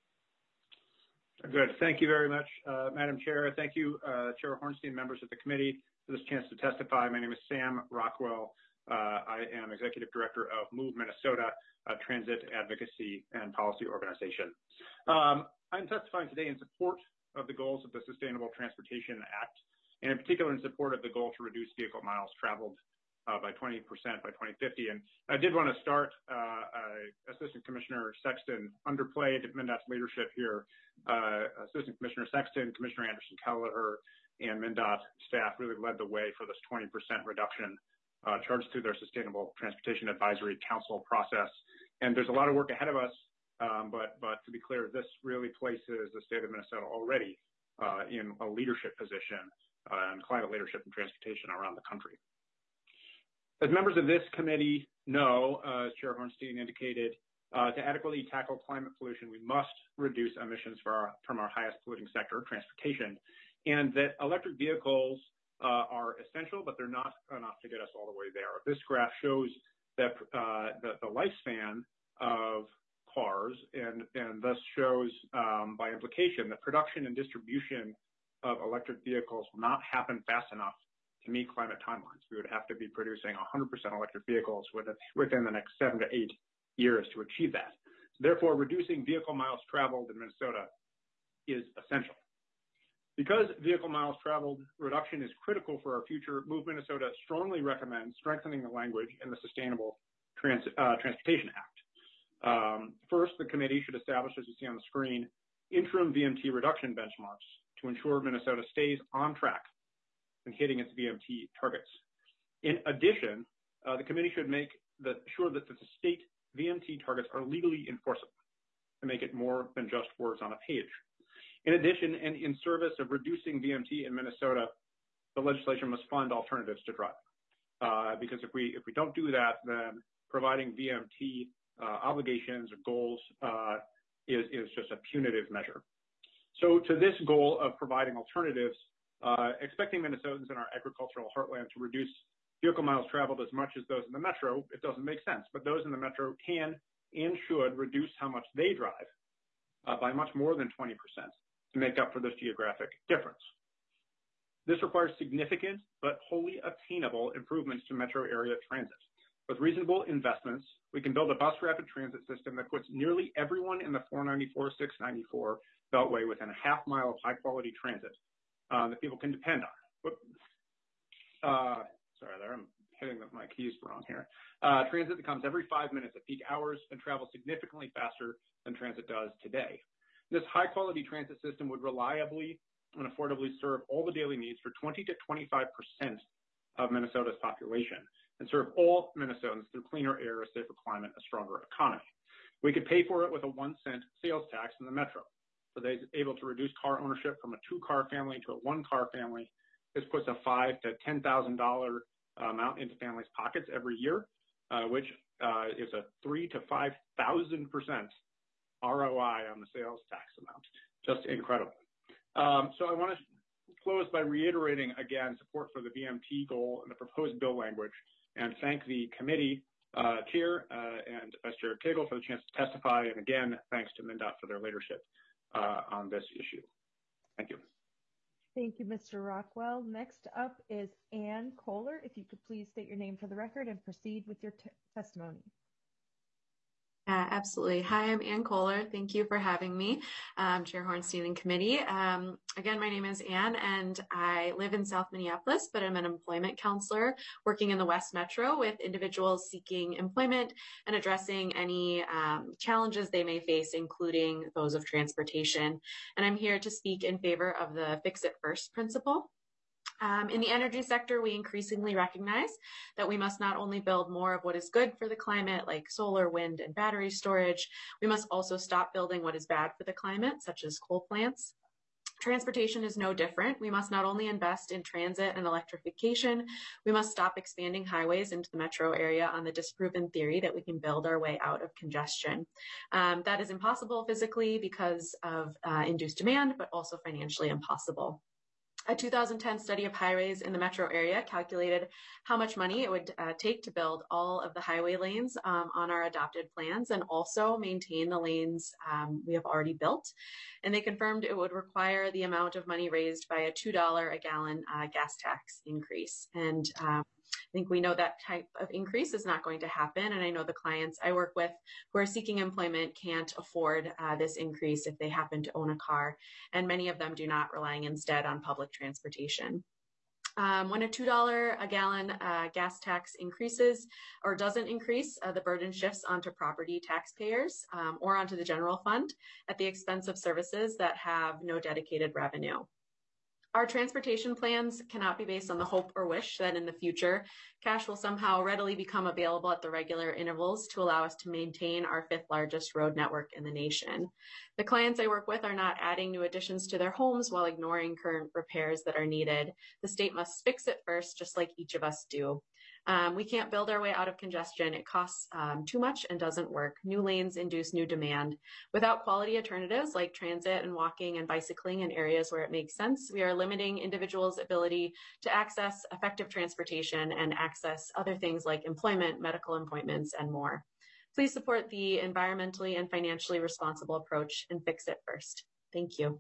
Good. Thank you very much, Madam Chair. Thank you, Chair Hornstein, members of the committee, for this chance to testify. My name is Sam Rockwell. I am Executive Director of Move Minnesota, a transit advocacy and policy organization. I'm testifying today in support of the goals of the Sustainable Transportation Act, and in particular in support of the goal to reduce vehicle miles traveled by 20% by 2050. And I did want to start, Assistant Commissioner Sexton underplayed MnDOT's leadership here. Assistant Commissioner Sexton, Commissioner Anderson Kelleher, and MnDOT staff really led the way for this 20% reduction charged through their Sustainable Transportation Advisory Council process. And there's a lot of work ahead of us, but to be clear, this really places the state of Minnesota already in a leadership position and climate leadership and transportation around the country. As members of this committee know, as Chair Hornstein indicated, to adequately tackle climate pollution, we must reduce emissions from our highest polluting sector, transportation, and that electric vehicles are essential, but they're not enough to get us all the way there. This graph shows that the lifespan of cars and thus shows by implication that production and distribution of electric vehicles will not happen fast enough to meet climate timelines. We would have to be producing 100% electric vehicles within the next 7 to 8 years to achieve that. Therefore, reducing vehicle miles traveled in Minnesota is essential. Because vehicle miles traveled reduction is critical for our future, Move Minnesota strongly recommends strengthening the language in the Sustainable Transportation Act. First, the committee should establish, as you see on the screen, interim VMT reduction benchmarks to ensure Minnesota stays on track in hitting its VMT targets. In addition, the committee should make sure that the state VMT targets are legally enforceable to make it more than just words on a page. In addition, and in service of reducing VMT in Minnesota, the legislation must fund alternatives to driving. because if we don't do that, then providing VMT obligations or goals is just a punitive measure. So to this goal of providing alternatives, expecting Minnesotans in our agricultural heartland to reduce vehicle miles traveled as much as those in the metro, it doesn't make sense. But those in the metro can and should reduce how much they drive by much more than 20% to make up for this geographic difference. This requires significant but wholly attainable improvements to metro area transit. With reasonable investments, we can build a bus rapid transit system that puts nearly everyone in the 494, 694 beltway within a half mile of high quality transit that people can depend on. Sorry there, I'm hitting my keys wrong here. Transit that comes every 5 minutes at peak hours and travels significantly faster than transit does today. This high quality transit system would reliably and affordably serve all the daily needs for 20 to 25% of Minnesota's population and serve all Minnesotans through cleaner air, a safer climate, a stronger economy. We could pay for it with a 1-cent sales tax in the metro. So they're able to reduce car ownership from a 2-car family to a 1-car family. This puts a $5,000 to $10,000 amount into families' pockets every year, which is a 3,000 to 5,000% ROI on the sales tax amount. Just incredible. So I want to close by reiterating again support for the VMT goal and the proposed bill language, and thank the committee chair and Vice Chair Cagle for the chance to testify, and again, thanks to MnDOT for their leadership on this issue. Thank you. Thank you, Mr. Rockwell. Next up is Ann Kohler. If you could please state your name for the record and proceed with your testimony. Absolutely. Hi, I'm Ann Kohler. Thank you for having me, Chair Hornstein and committee. Again, my name is Ann, and I live in South Minneapolis, but I'm an employment counselor working in the West Metro with individuals seeking employment and addressing any challenges they may face, including those of transportation. And I'm here to speak in favor of the Fix It First principle. In the energy sector, we increasingly recognize that we must not only build more of what is good for the climate, like solar, wind, and battery storage, we must also stop building what is bad for the climate, such as coal plants. Transportation is no different. We must not only invest in transit and electrification, we must stop expanding highways into the metro area on the disproven theory that we can build our way out of congestion. That is impossible physically because of induced demand, but also financially impossible. A 2010 study of highways in the metro area calculated how much money it would take to build all of the highway lanes on our adopted plans and also maintain the lanes we have already built. And they confirmed it would require the amount of money raised by a $2 a gallon gas tax increase. And I think we know that type of increase is not going to happen. And I know the clients I work with who are seeking employment can't afford this increase if they happen to own a car. And many of them do not, relying instead on public transportation. When a $2 a gallon gas tax increases or doesn't increase, the burden shifts onto property taxpayers or onto the general fund at the expense of services that have no dedicated revenue. Our transportation plans cannot be based on the hope or wish that in the future, cash will somehow readily become available at the regular intervals to allow us to maintain our 5th largest road network in the nation. The clients I work with are not adding new additions to their homes while ignoring current repairs that are needed. The state must fix it first, just like each of us do. We can't build our way out of congestion. It costs too much and doesn't work. New lanes induce new demand. Without quality alternatives like transit and walking and bicycling in areas where it makes sense, we are limiting individuals' ability to access effective transportation and access other things like employment, medical appointments, and more. Please support the environmentally and financially responsible approach and fix it first. Thank you.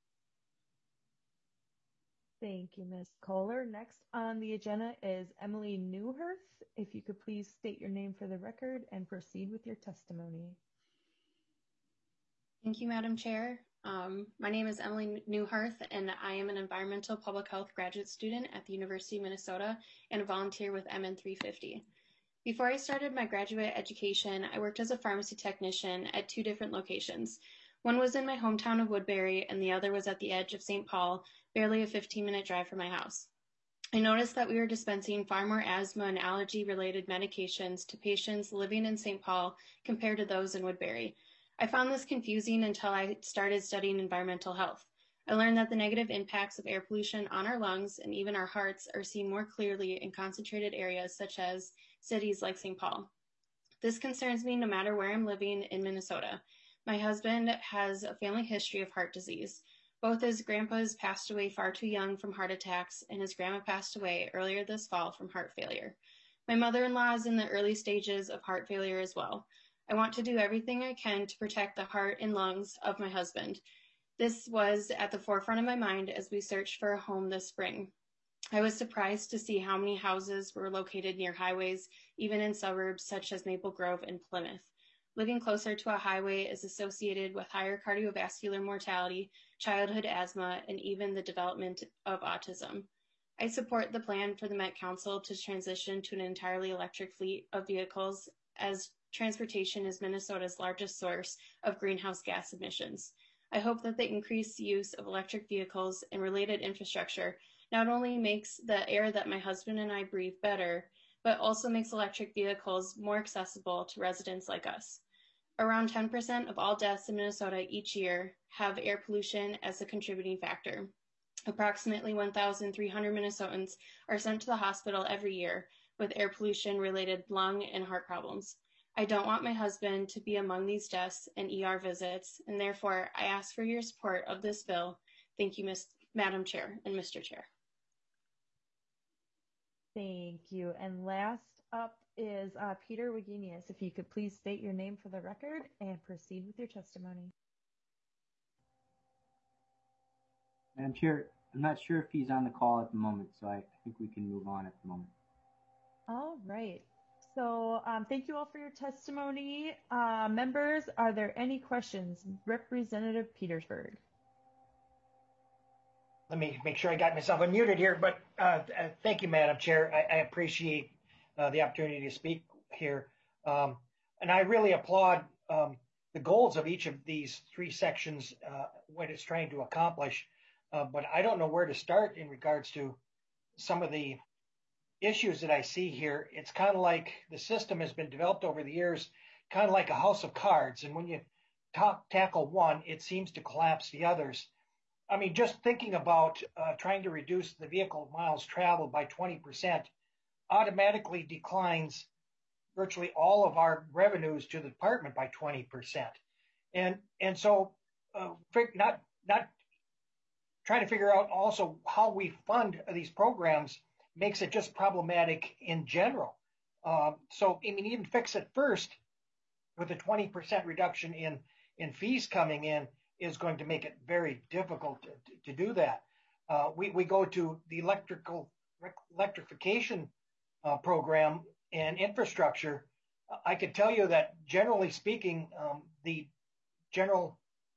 Thank you, Ms. Kohler. Next on the agenda is Emily Newhirth. If you could please state your name for the record and proceed with your testimony. Thank you, Madam Chair. My name is Emily Newhirth, and I am an environmental public health graduate student at the University of Minnesota and a volunteer with MN350. Before I started my graduate education, I worked as a pharmacy technician at 2 different locations. One was in my hometown of Woodbury, and the other was at the edge of St. Paul, barely a 15-minute drive from my house. I noticed that we were dispensing far more asthma and allergy-related medications to patients living in St. Paul compared to those in Woodbury. I found this confusing until I started studying environmental health. I learned that the negative impacts of air pollution on our lungs and even our hearts are seen more clearly in concentrated areas such as cities like St. Paul. This concerns me no matter where I'm living in Minnesota. My husband has a family history of heart disease. Both his grandpas passed away far too young from heart attacks, and his grandma passed away earlier this fall from heart failure. My mother-in-law is in the early stages of heart failure as well. I want to do everything I can to protect the heart and lungs of my husband. This was at the forefront of my mind as we searched for a home this spring. I was surprised to see how many houses were located near highways, even in suburbs such as Maple Grove and Plymouth. Living closer to a highway is associated with higher cardiovascular mortality, childhood asthma, and even the development of autism. I support the plan for the Met Council to transition to an entirely electric fleet of vehicles, as transportation is Minnesota's largest source of greenhouse gas emissions. I hope that the increased use of electric vehicles and related infrastructure not only makes the air that my husband and I breathe better, but also makes electric vehicles more accessible to residents like us. Around 10% of all deaths in Minnesota each year have air pollution as a contributing factor. Approximately 1,300 Minnesotans are sent to the hospital every year with air pollution-related lung and heart problems. I don't want my husband to be among these deaths and ER visits, and therefore I ask for your support of this bill. Thank you, Madam Chair and Mr. Chair. Thank you. And last up is Peter Wagenius. If you could please state your name for the record and proceed with your testimony. Madam Chair, I'm not sure if he's on the call at the moment, so I think we can move on at the moment. All right. So thank you all for your testimony. Members, are there any questions? Representative Petersburg. Let me make sure I got myself unmuted here, but thank you, Madam Chair. I appreciate the opportunity to speak here. And I really applaud the goals of each of these three sections, what it's trying to accomplish. But I don't know where to start in regards to some of the issues that I see here. It's kind of like the system has been developed over the years, kind of like a house of cards. And when you tackle one, it seems to collapse the others. I mean, just thinking about trying to reduce the vehicle miles traveled by 20% automatically declines virtually all of our revenues to the department by 20%. And so not trying to figure out also how we fund these programs makes it just problematic in general. So, I mean, even fix it first with a 20% reduction in fees coming in is going to make it very difficult to do that. We go to the electrification program and infrastructure. I could tell you that generally speaking, the general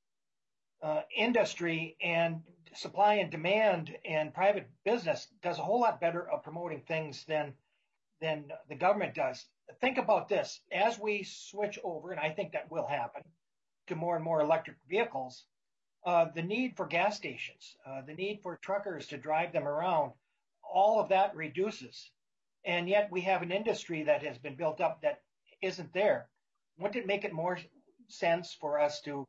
industry and supply and demand and private business does a whole lot better of promoting things than the government does. Think about this. As we switch over, and I think that will happen, to more and more electric vehicles, the need for gas stations, the need for truckers to drive them around, all of that reduces. And yet we have an industry that has been built up that isn't there. Wouldn't it make it more sense for us to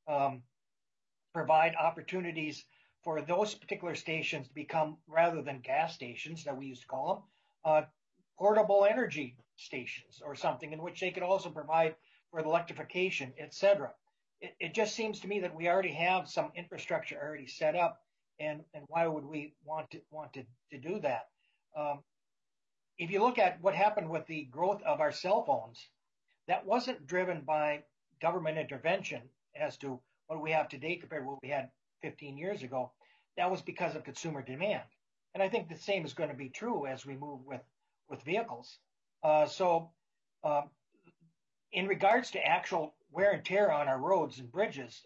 provide opportunities for those particular stations to become, rather than gas stations that we used to call them, portable energy stations or something in which they could also provide for the electrification, et cetera. It just seems to me that we already have some infrastructure already set up, and why would we want to do that? If you look at what happened with the growth of our cell phones, that wasn't driven by government intervention as to what we have today compared to what we had 15 years ago. That was because of consumer demand. And I think the same is going to be true as we move with vehicles. So in regards to actual wear and tear on our roads and bridges,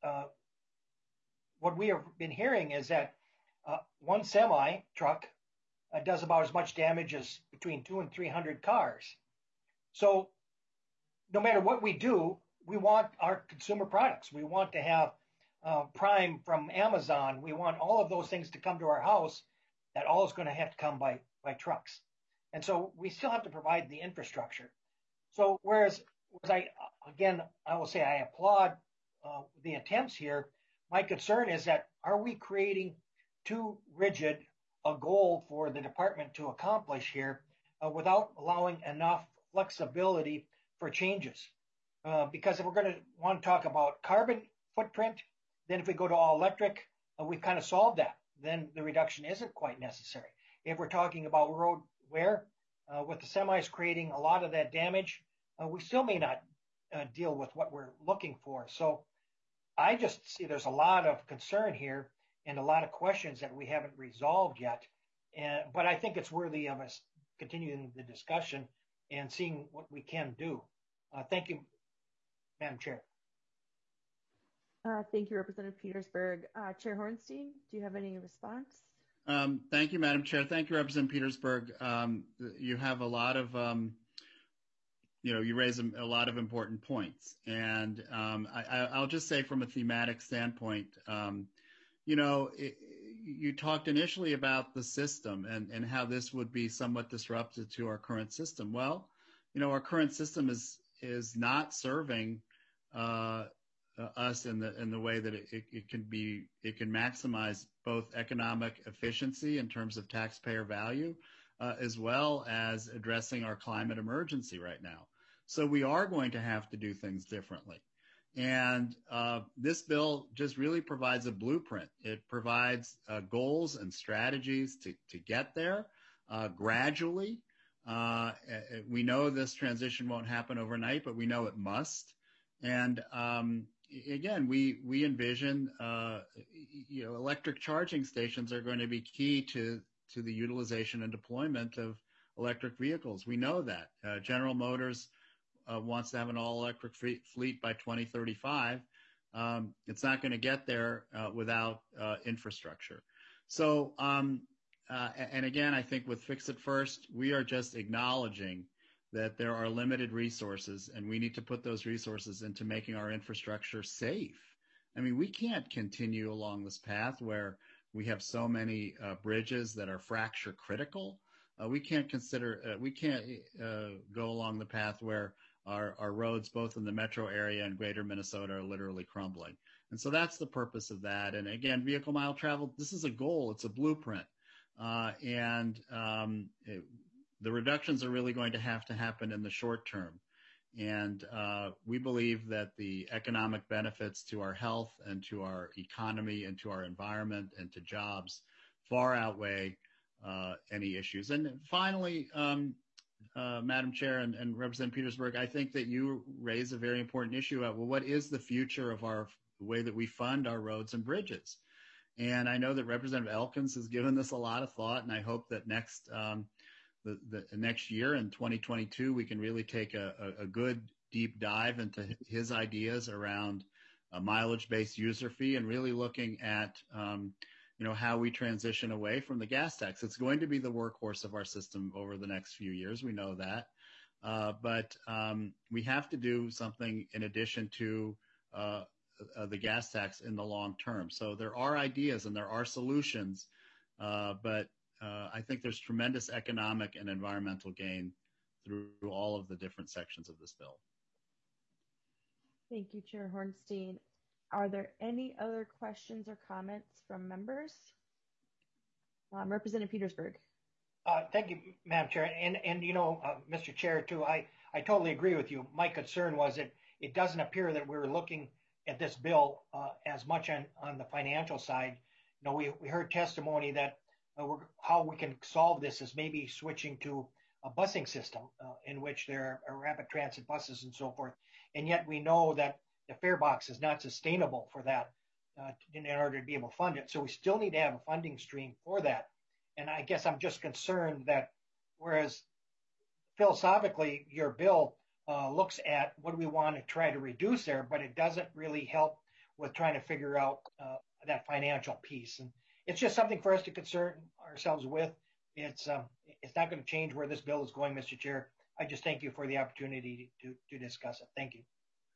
what we have been hearing is that one semi truck does about as much damage as between 200 and 300 cars. So no matter what we do, we want our consumer products. We want to have Prime from Amazon. We want all of those things to come to our house. That all is going to have to come by trucks. And so we still have to provide the infrastructure. So whereas I will say I applaud the attempts here. My concern is that are we creating too rigid a goal for the department to accomplish here without allowing enough flexibility for changes? Because if we're going to want to talk about carbon footprint, then if we go to all electric, we've kind of solved that. Then the reduction isn't quite necessary. If we're talking about road wear, with the semis creating a lot of that damage, we still may not deal with what we're looking for. So I just see there's a lot of concern here and a lot of questions that we haven't resolved yet. But I think it's worthy of us continuing the discussion and seeing what we can do. Thank you, Madam Chair. Thank you, Representative Petersburg. Chair Hornstein, do you have any response? Thank you, Madam Chair. Thank you, Representative Petersburg. You have a lot of, you raise a lot of important points. And I'll just say from a thematic standpoint, you talked initially about the system and how this would be somewhat disruptive to our current system. Well, our current system is not serving us in the way that it can maximize both economic efficiency in terms of taxpayer value, as well as addressing our climate emergency right now. So we are going to have to do things differently. And this bill just really provides a blueprint. It provides goals and strategies to get there gradually. We know this transition won't happen overnight, but we know it must. And again, we envision, electric charging stations are going to be key to the utilization and deployment of electric vehicles. We know that. General Motors wants to have an all-electric fleet by 2035. It's not going to get there without infrastructure. So, and again, I think with Fix It First, we are just acknowledging that there are limited resources, and we need to put those resources into making our infrastructure safe. I mean, we can't continue along this path where we have so many bridges that are fracture critical. We can't go along the path where our roads, both in the metro area and greater Minnesota, are literally crumbling. And so that's the purpose of that. And again, vehicle mile travel, this is a goal. It's a blueprint. The reductions are really going to have to happen in the short term. And we believe that the economic benefits to our health and to our economy and to our environment and to jobs far outweigh any issues. And finally, Madam Chair and Representative Petersburg, I think that you raise a very important issue about, well, what is the future of the way that we fund our roads and bridges? And I know that Representative Elkins has given this a lot of thought, and I hope that next year in 2022, we can really take a good deep dive into his ideas around a mileage-based user fee and really looking at how we transition away from the gas tax. It's going to be the workhorse of our system over the next few years. We know that. But we have to do something in addition to the gas tax in the long term. So there are ideas and there are solutions, but I think there's tremendous economic and environmental gain through all of the different sections of this bill. Thank you, Chair Hornstein. Are there any other questions or comments from members? Representative Petersburg. Thank you, Madam Chair. And Mr. Chair, too, I totally agree with you. My concern was that it doesn't appear that we're looking at this bill as much on the financial side. We heard testimony that how we can solve this is maybe switching to a busing system in which there are rapid transit buses and so forth. And yet we know that the fare box is not sustainable for that in order to be able to fund it. So we still need to have a funding stream for that. And I guess I'm just concerned that whereas philosophically your bill looks at what do we want to try to reduce there, but it doesn't really help with trying to figure out that financial piece. And it's just something for us to concern ourselves with. It's not going to change where this bill is going, Mr. Chair. I just thank you for the opportunity to discuss it. Thank you.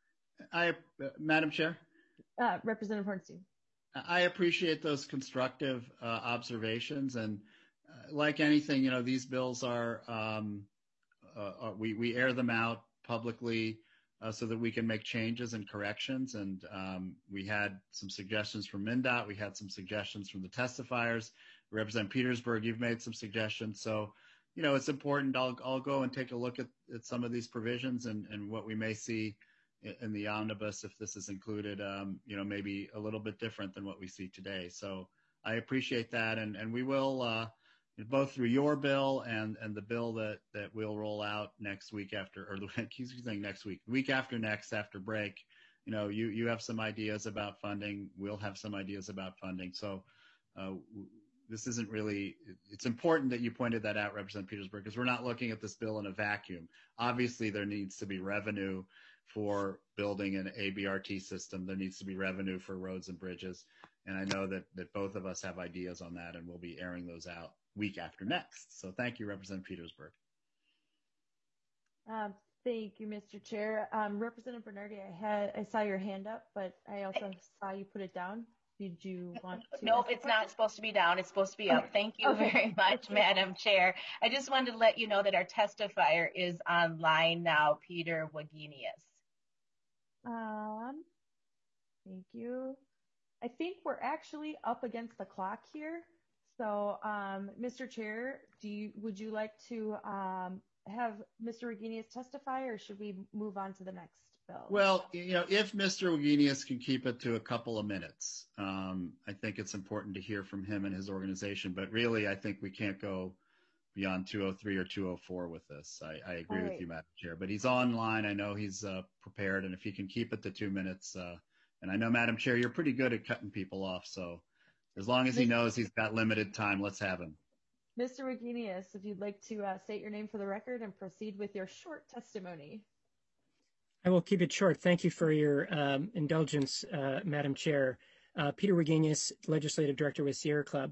Madam Chair? Representative Hornstein. I appreciate those constructive observations. And like anything, these bills are, we air them out publicly. so that we can make changes and corrections. And we had some suggestions from MnDOT. We had some suggestions from the testifiers. Representative Petersburg, you've made some suggestions. So, it's important. I'll go and take a look at some of these provisions and what we may see in the omnibus if this is included, maybe a little bit different than what we see today. So I appreciate that. And we will, both through your bill and the bill that we'll roll out next week next week, week after next, after break, you have some ideas about funding. We'll have some ideas about funding. So this isn't really, it's important that you pointed that out, Representative Petersburg, because we're not looking at this bill in a vacuum. Obviously, there needs to be revenue for building an ABRT system. There needs to be revenue for roads and bridges. And I know that both of us have ideas on that, and we'll be airing those out week after next. So thank you, Representative Petersburg. Thank you, Mr. Chair. Representative Bernardi, I saw your hand up, but I also saw you put it down. Did you want to? Nope, it's not supposed to be down. It's supposed to be up. Thank you very much, Madam Chair. I just wanted to let you know that our testifier is online now, Peter Wagenius. Thank you. I think we're actually up against the clock here. So, Mr. Chair, would you like to have Mr. Wagenius testify, or should we move on to the next bill? Well, if Mr. Wagenius can keep it to a couple of minutes, I think it's important to hear from him and his organization. But really, I think we can't go beyond 203 or 204 with this. I agree with you, Madam Chair. But he's online. I know he's prepared. And if he can keep it to 2 minutes, and I know, Madam Chair, you're pretty good at cutting people off. So as long as he knows he's got limited time, let's have him. Mr. Wagenius, if you'd like to state your name for the record and proceed with your short testimony. I will keep it short. Thank you for your indulgence, Madam Chair. Peter Wagenius, Legislative Director with Sierra Club.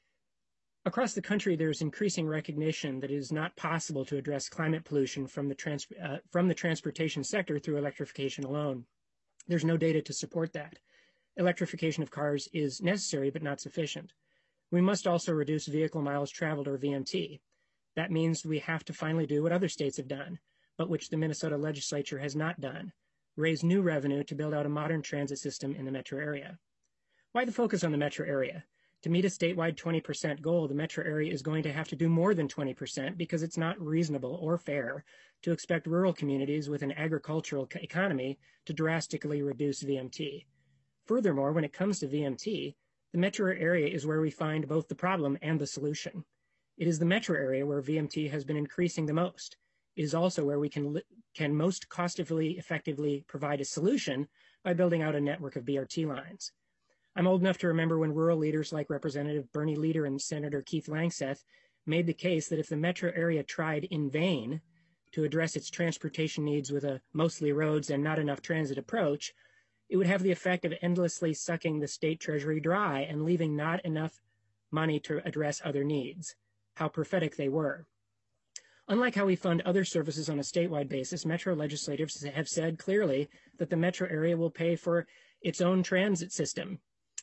Across the country, there's increasing recognition that it is not possible to address climate pollution from the transportation sector through electrification alone. There's no data to support that. Electrification of cars is necessary but not sufficient. We must also reduce vehicle miles traveled, or VMT. That means we have to finally do what other states have done, but which the Minnesota legislature has not done: raise new revenue to build out a modern transit system in the metro area. Why the focus on the metro area? To meet a statewide 20% goal, the metro area is going to have to do more than 20% because it's not reasonable or fair to expect rural communities with an agricultural economy to drastically reduce VMT. Furthermore, when it comes to VMT, the metro area is where we find both the problem and the solution. It is the metro area where VMT has been increasing the most. It is also where we can most effectively provide a solution by building out a network of BRT lines. I'm old enough to remember when rural leaders like Representative Bernie Leader and Senator Keith Langseth made the case that if the metro area tried in vain to address its transportation needs with a mostly roads and not enough transit approach, it would have the effect of endlessly sucking the state treasury dry and leaving not enough money to address other needs. How prophetic they were. Unlike how we fund other services on a statewide basis, metro legislators have said clearly that the metro area will pay for its own transit system,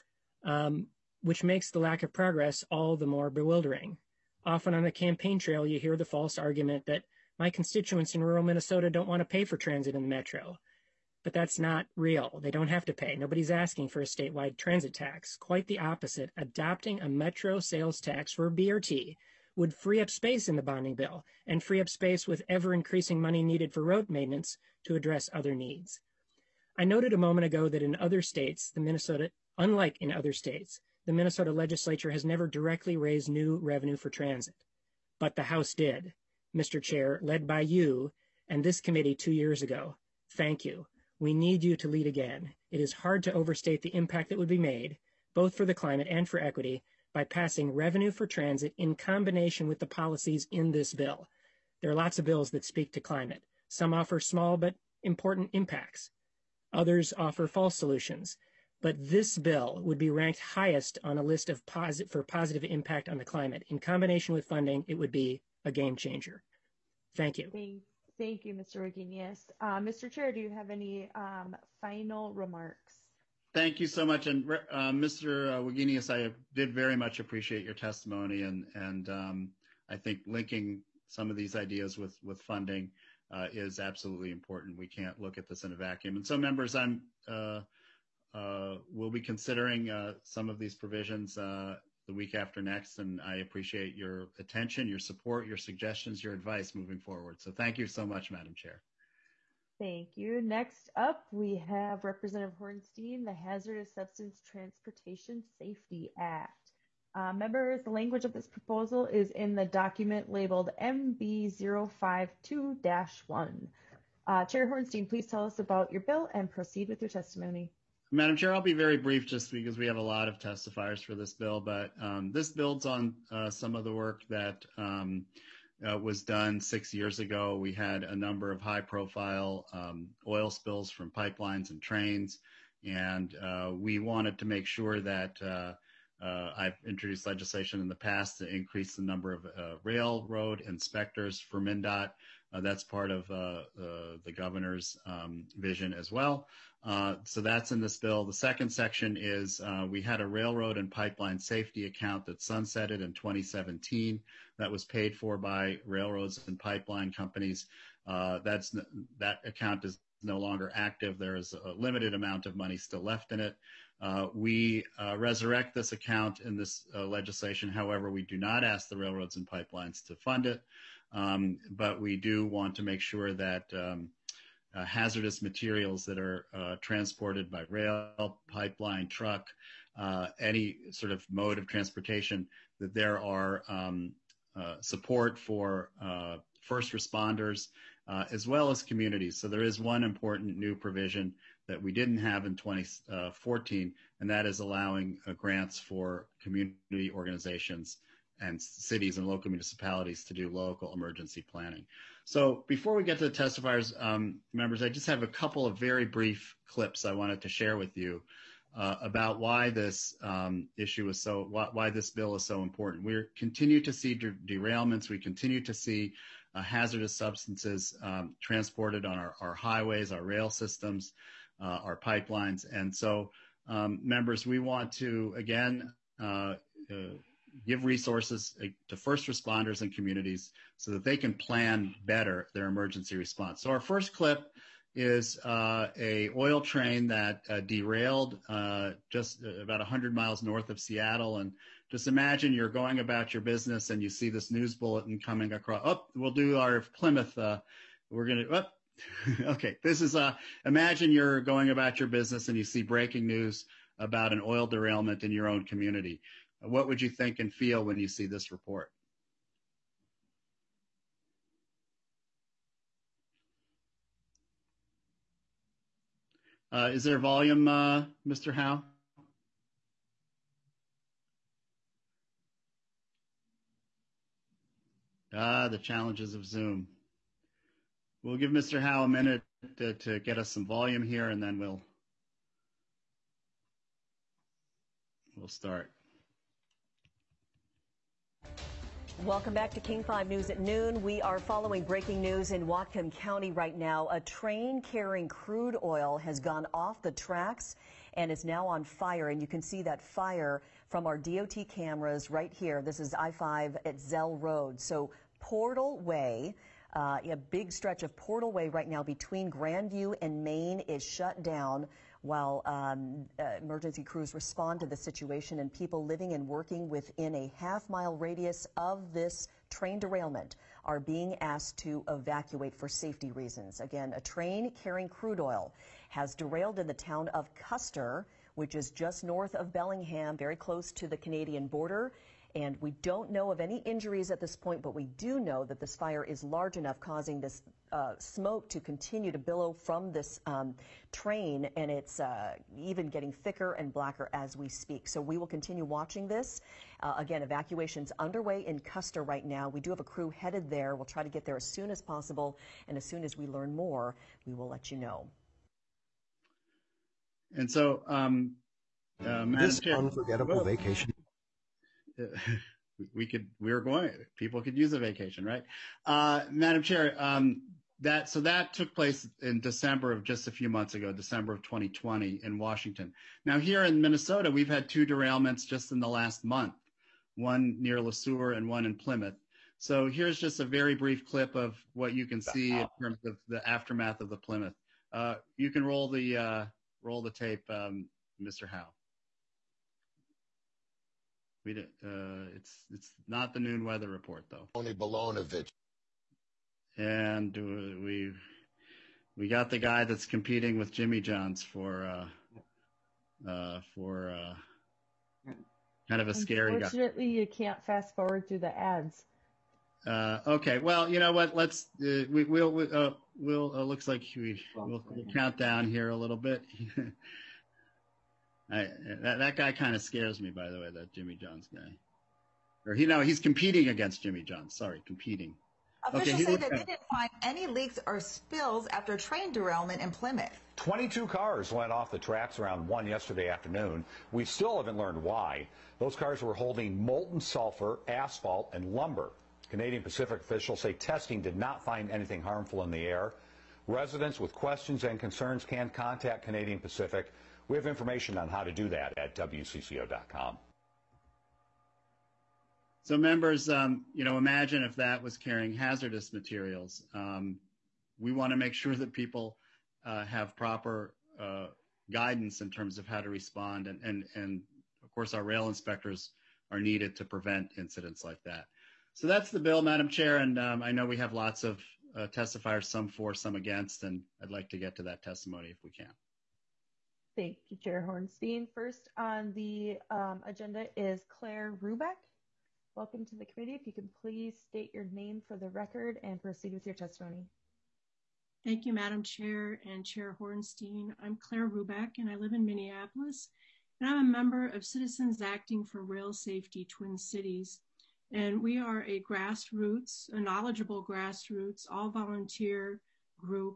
which makes the lack of progress all the more bewildering. Often on the campaign trail, you hear the false argument that my constituents in rural Minnesota don't want to pay for transit in the metro. But that's not real. They don't have to pay. Nobody's asking for a statewide transit tax. Quite the opposite. Adopting a metro sales tax for BRT would free up space in the bonding bill and free up space with ever-increasing money needed for road maintenance to address other needs. I noted a moment ago that in other states, unlike in other states, the Minnesota legislature has never directly raised new revenue for transit. But the House did, Mr. Chair, led by you and this committee 2 years ago. Thank you. We need you to lead again. It is hard to overstate the impact that would be made, both for the climate and for equity, by passing revenue for transit in combination with the policies in this bill. There are lots of bills that speak to climate. Some offer small but important impacts. Others offer false solutions. But this bill would be ranked highest on a list of for positive impact on the climate. In combination with funding, it would be a game changer. Thank you. Thank you, Mr. Wagenius. Mr. Chair, do you have any final remarks? Thank you so much. And Mr. Wagenius, I did very much appreciate your testimony, and I think linking some of these ideas with funding is absolutely important. We can't look at this in a vacuum. And so, members, we'll be considering some of these provisions the week after next, and I appreciate your attention, your support, your suggestions, your advice moving forward. So thank you so much, Madam Chair. Thank you. Next up, we have Representative Hornstein, the Hazardous Substance Transportation Safety Act. Members, the language of this proposal is in the document labeled MB052-1. Chair Hornstein, please tell us about your bill and proceed with your testimony. Madam Chair, I'll be very brief just because we have a lot of testifiers for this bill, but this builds on some of the work that was done 6 years ago. We had a number of high-profile oil spills from pipelines and trains, and we wanted to make sure that I've introduced legislation in the past to increase the number of railroad inspectors for MnDOT. That's part of the governor's vision as well. So that's in this bill. The second section is we had a railroad and pipeline safety account that sunsetted in 2017 that was paid for by railroads and pipeline companies. That account is no longer active. There is a limited amount of money still left in it. We resurrect this account in this legislation. However, we do not ask the railroads and pipelines to fund it, but we do want to make sure that hazardous materials that are transported by rail, pipeline, truck, any sort of mode of transportation, that there are support for first responders as well as communities. So there is one important new provision that we didn't have in 2014, and that is allowing grants for community organizations and cities and local municipalities to do local emergency planning. So before we get to the testifiers, members, I just have a couple of very brief clips I wanted to share with you about why this issue is why this bill is so important. We continue to see derailments. We continue to see hazardous substances transported on our highways, our rail systems, our pipelines. And so, members, we want to, again, give resources to first responders and communities so that they can plan better their emergency response. So our first clip is a oil train that derailed just about 100 miles north of Seattle. And just imagine you're going about your business and you see this news bulletin coming across. Oh, we'll do our Plymouth. We're going to, okay. This is, imagine you're going about your business and you see breaking news about an oil derailment in your own community. What would you think and feel when you see this report? Is there volume, Mr. Howe? The challenges of Zoom. We'll give Mr. Howe a minute to get us some volume here, and then we'll start. Welcome back to King 5 News at noon. We are following breaking news in Whatcom County right now. A train carrying crude oil has gone off the tracks and is now on fire. And you can see that fire from our DOT cameras right here. This is I-5 at Zell Road. So Portal Way, a big stretch of Portal Way right now between Grandview and Main is shut down while emergency crews respond to the situation, and people living and working within a half-mile radius of this train derailment are being asked to evacuate for safety reasons. Again, a train carrying crude oil has derailed in the town of Custer, which is just north of Bellingham, very close to the Canadian border. And we don't know of any injuries at this point, but we do know that this fire is large enough, causing this smoke to continue to billow from this train, and it's even getting thicker and blacker as we speak. So we will continue watching this. Again, evacuation's underway in Custer right now. We do have a crew headed there. We'll try to get there as soon as possible, and as soon as we learn more, we will let you know. And so, this unforgettable vacation. People could use a vacation, right? Madam Chair, that took place in December of just a few months ago, December of 2020 in Washington. Now here in Minnesota, we've had two derailments just in the last month, one near Le Sueur and one in Plymouth. So here's just a very brief clip of what you can see in terms of the aftermath of the Plymouth. You can roll the tape, Mr. Howe. It's not the noon weather report though. Tony Bolonovich. And we got the guy that's competing with Jimmy John's for kind of a scary guy. Unfortunately, you can't fast forward through the ads. Okay, well, you know what? Let's we'll looks like we'll count down here a little bit. That guy kind of scares me, by the way, that Jimmy John's guy. Or he's competing against Jimmy John. Sorry, competing. Officials say that they didn't find any leaks or spills after train derailment in Plymouth. 22 cars went off the tracks around 1 yesterday afternoon. We still haven't learned why. Those cars were holding molten sulfur, asphalt, and lumber. Canadian Pacific officials say testing did not find anything harmful in the air. Residents with questions and concerns can contact Canadian Pacific. We have information on how to do that at WCCO.com. So members, imagine if that was carrying hazardous materials. We want to make sure that people have proper guidance in terms of how to respond. And of course, our rail inspectors are needed to prevent incidents like that. So that's the bill, Madam Chair. And I know we have lots of testifiers, some for, some against, and I'd like to get to that testimony if we can. Thank you, Chair Hornstein. First on the agenda is Claire Rubeck. Welcome to the committee. If you can please state your name for the record and proceed with your testimony. Thank you, Madam Chair and Chair Hornstein. I'm Claire Rubeck, and I live in Minneapolis, and I'm a member of Citizens Acting for Rail Safety Twin Cities. And we are a knowledgeable grassroots, all-volunteer group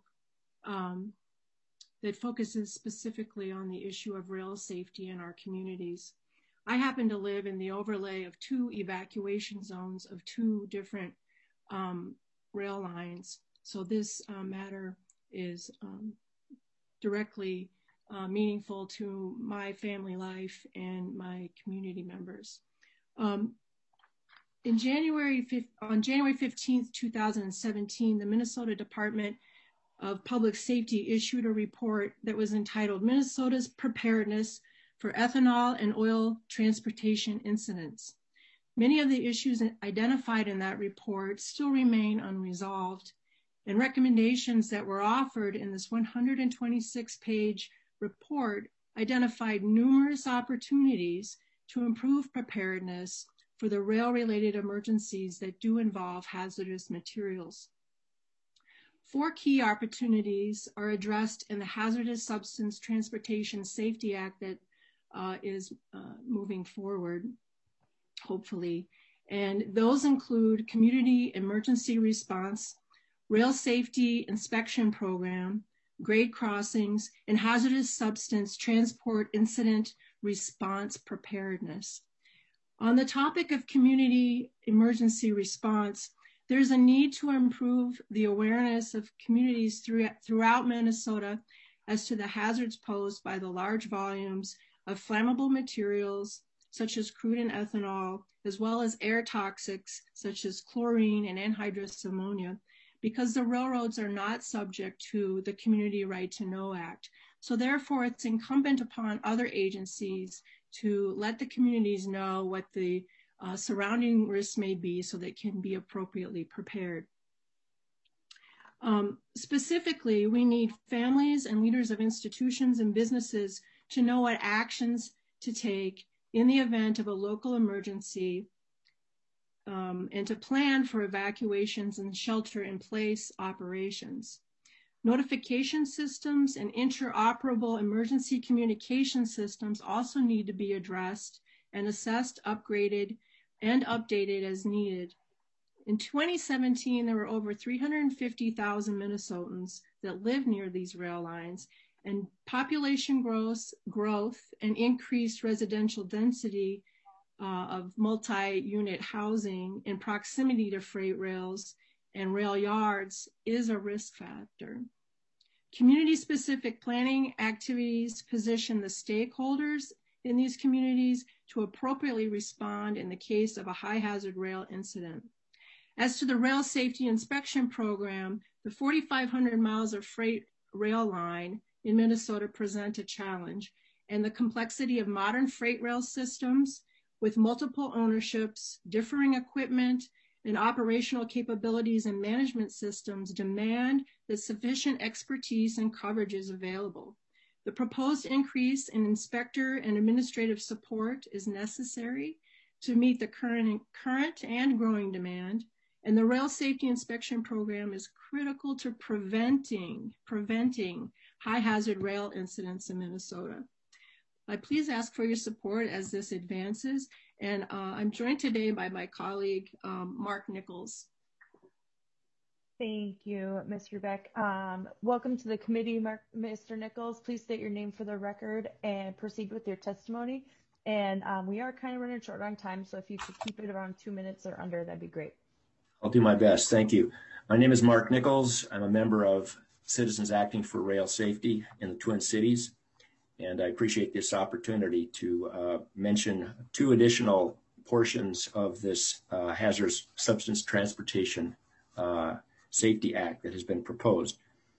that focuses specifically on the issue of rail safety in our communities. I happen to live in the overlay of 2 evacuation zones of 2 different rail lines. So this matter is directly meaningful to my family life and my community members. On January 15th, 2017, the Minnesota Department of Public Safety issued a report that was entitled Minnesota's Preparedness for Ethanol and Oil Transportation Incidents. Many of the issues identified in that report still remain unresolved, and recommendations that were offered in this 126-page report identified numerous opportunities to improve preparedness for the rail-related emergencies that do involve hazardous materials. 4 key opportunities are addressed in the Hazardous Substance Transportation Safety Act that is moving forward, hopefully. And those include community emergency response, rail safety inspection program, grade crossings, and hazardous substance transport incident response preparedness. On the topic of community emergency response, there's a need to improve the awareness of communities throughout Minnesota as to the hazards posed by the large volumes of flammable materials such as crude and ethanol, as well as air toxics such as chlorine and anhydrous ammonia, because the railroads are not subject to the Community Right to Know Act. So therefore, it's incumbent upon other agencies to let the communities know what the surrounding risks may be so they can be appropriately prepared. Specifically, we need families and leaders of institutions and businesses to know what actions to take in the event of a local emergency and to plan for evacuations and shelter-in-place operations. Notification systems and interoperable emergency communication systems also need to be addressed and assessed, upgraded, and updated as needed. In 2017, there were over 350,000 Minnesotans that live near these rail lines, and population growth and increased residential density of multi-unit housing in proximity to freight rails and rail yards is a risk factor. Community-specific planning activities position the stakeholders in these communities to appropriately respond in the case of a high-hazard rail incident. As to the rail safety inspection program, the 4,500 miles of freight rail line in Minnesota present a challenge, and the complexity of modern freight rail systems with multiple ownerships, differing equipment, and operational capabilities and management systems demand that sufficient expertise and coverage is available. The proposed increase in inspector and administrative support is necessary to meet the current and growing demand, and the rail safety inspection program is critical to preventing high hazard rail incidents in Minnesota. I please ask for your support as this advances, and I'm joined today by my colleague, Mark Nichols. Thank you, Ms. Rubeck. Welcome to the committee, Mr. Nichols. Please state your name for the record and proceed with your testimony. And we are kind of running short on time, so if you could keep it around 2 minutes or under, that'd be great. I'll do my best. Thank you. My name is Mark Nichols. I'm a member of Citizens Acting for Rail Safety in the Twin Cities, and I appreciate this opportunity to mention 2 additional portions of this Hazardous Substance Transportation Safety Act that has been proposed.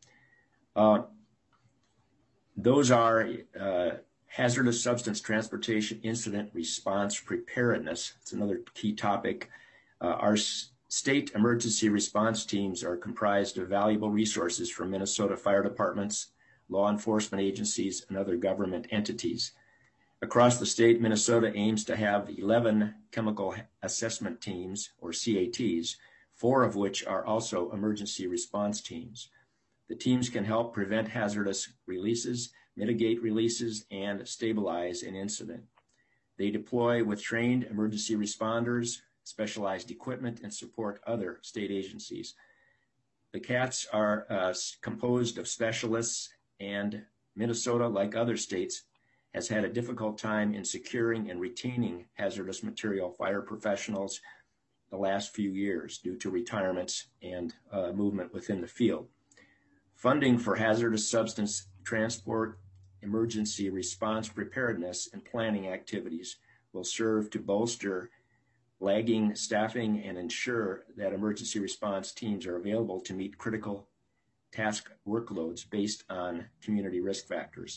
Those are hazardous substance transportation incident response preparedness. It's another key topic. Our state emergency response teams are comprised of valuable resources from Minnesota fire departments, law enforcement agencies, and other government entities. Across the state, Minnesota aims to have 11 chemical assessment teams, or CATs, 4 of which are also emergency response teams. The teams can help prevent hazardous releases, mitigate releases, and stabilize an incident. They deploy with trained emergency responders, specialized equipment, and support other state agencies. The CATs are composed of specialists, and Minnesota, like other states, has had a difficult time in securing and retaining hazardous material fire professionals the last few years due to retirements and movement within the field. Funding for hazardous substance transport, emergency response preparedness, and planning activities will serve to bolster lagging staffing and ensure that emergency response teams are available to meet critical task workloads based on community risk factors.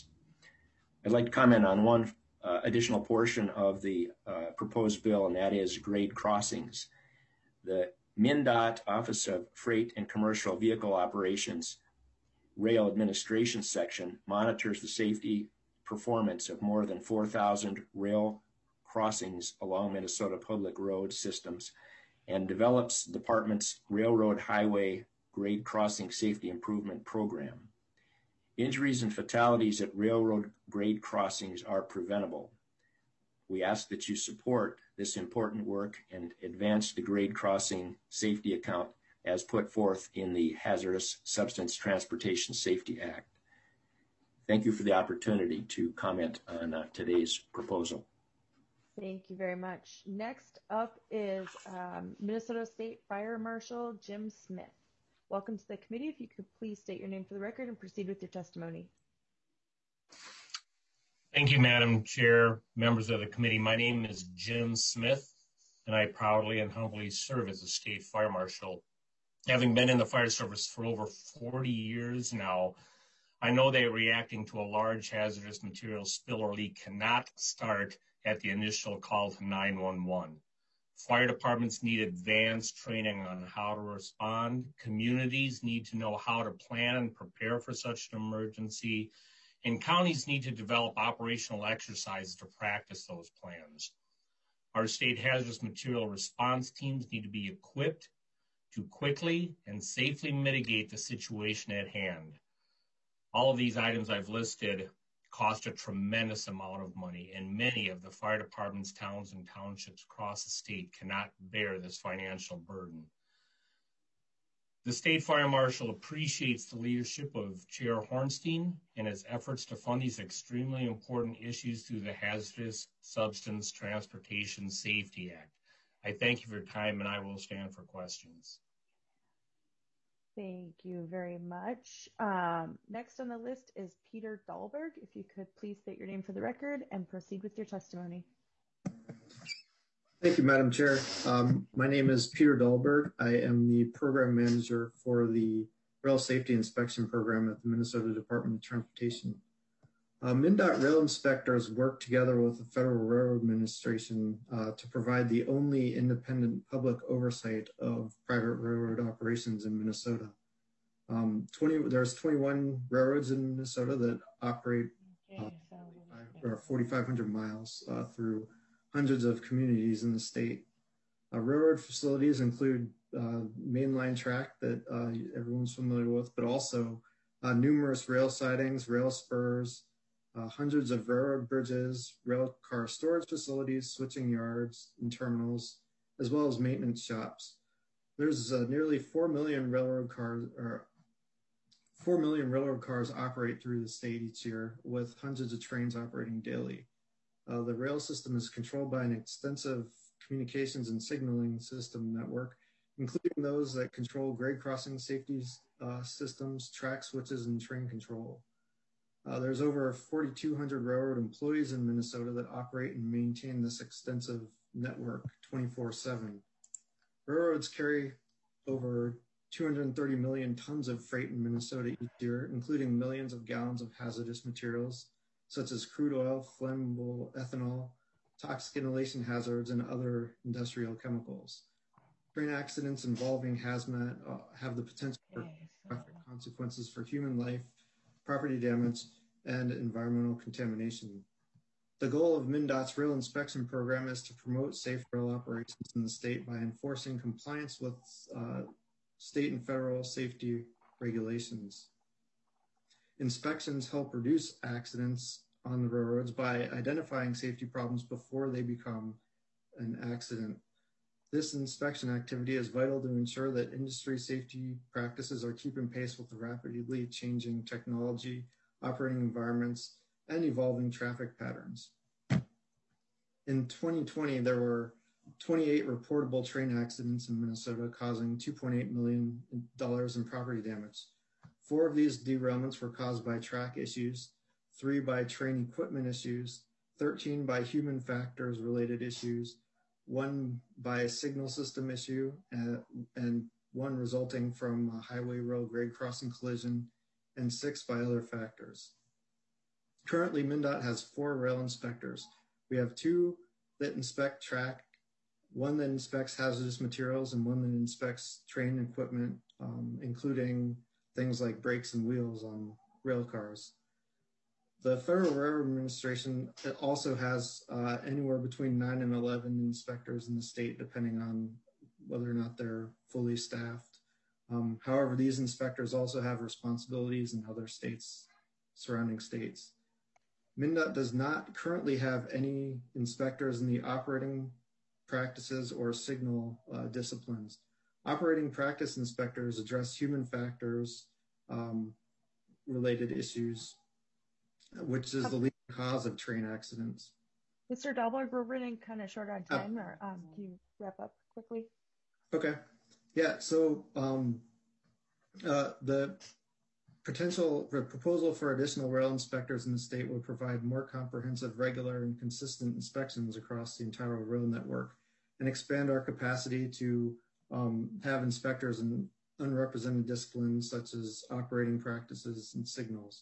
I'd like to comment on one additional portion of the proposed bill, and that is grade crossings. The MnDOT Office of Freight and Commercial Vehicle Operations Rail Administration section monitors the safety performance of more than 4,000 rail crossings along Minnesota public road systems and develops the department's Railroad Highway Grade Crossing Safety Improvement Program. Injuries and fatalities at railroad grade crossings are preventable. We ask that you support this important work and advance the grade crossing safety account as put forth in the Hazardous Substance Transportation Safety Act. Thank you for the opportunity to comment on today's proposal. Thank you very much. Next up is Minnesota State Fire Marshal Jim Smith. Welcome to the committee. If you could please state your name for the record and proceed with your testimony. Thank you, Madam Chair, members of the committee. My name is Jim Smith, and I proudly and humbly serve as a state fire marshal. Having been in the fire service for over 40 years now, I know that reacting to a large hazardous material spill or leak cannot start at the initial call to 911. Fire departments need advanced training on how to respond. Communities need to know how to plan and prepare for such an emergency. And counties need to develop operational exercises to practice those plans. Our state hazardous material response teams need to be equipped to quickly and safely mitigate the situation at hand. All of these items I've listed cost a tremendous amount of money, and many of the fire departments, towns, and townships across the state cannot bear this financial burden. The State Fire Marshal appreciates the leadership of Chair Hornstein and his efforts to fund these extremely important issues through the Hazardous Substance Transportation Safety Act. I thank you for your time, and I will stand for questions. Thank you very much. Next on the list is Peter Dahlberg. If you could please state your name for the record and proceed with your testimony. Thank you, Madam Chair. My name is Peter Dahlberg. I am the program manager for the Rail Safety Inspection Program at the Minnesota Department of Transportation. MnDOT rail inspectors work together with the Federal Railroad Administration to provide the only independent public oversight of private railroad operations in Minnesota. There's 21 railroads in Minnesota that operate 4,500 miles through hundreds of communities in the state. Railroad facilities include mainline track that everyone's familiar with, but also numerous rail sidings, rail spurs, hundreds of railroad bridges, rail car storage facilities, switching yards and terminals, as well as maintenance shops. There's nearly 4 million railroad cars, or 4 million railroad cars operate through the state each year, with hundreds of trains operating daily. The rail system is controlled by an extensive communications and signaling system network, including those that control grade crossing safety systems, track switches, and train control. There's over 4,200 railroad employees in Minnesota that operate and maintain this extensive network 24/7. Railroads carry over 230 million tons of freight in Minnesota each year, including millions of gallons of hazardous materials, such as crude oil, flammable ethanol, toxic inhalation hazards, and other industrial chemicals. Train accidents involving hazmat have the potential for catastrophic consequences for human life, property damage, and environmental contamination. The goal of MnDOT's rail inspection program is to promote safe rail operations in the state by enforcing compliance with state and federal safety regulations. Inspections help reduce accidents on the railroads by identifying safety problems before they become an accident. This inspection activity is vital to ensure that industry safety practices are keeping pace with the rapidly changing technology, operating environments, and evolving traffic patterns. In 2020, there were 28 reportable train accidents in Minnesota, causing $2.8 million in property damage. 4 of these derailments were caused by track issues, 3 by train equipment issues, 13 by human factors related issues, 1 by a signal system issue, and 1 resulting from a highway rail grade crossing collision, and 6 by other factors. Currently, MnDOT has 4 rail inspectors. We have 2 that inspect track, 1 that inspects hazardous materials, and 1 that inspects train equipment, including things like brakes and wheels on rail cars. The Federal Railroad Administration also has anywhere between 9 and 11 inspectors in the state, depending on whether or not they're fully staffed. However, these inspectors also have responsibilities in other states, surrounding states. MnDOT does not currently have any inspectors in the operating practices or signal disciplines. Operating practice inspectors address human factors related issues, which is the leading cause of train accidents. Mr. Dahlberg, we're running kind of short on time, or can you wrap up quickly? Okay. Yeah, so the proposal for additional rail inspectors in the state would provide more comprehensive, regular, and consistent inspections across the entire rail network and expand our capacity to have inspectors in unrepresented disciplines such as operating practices and signals.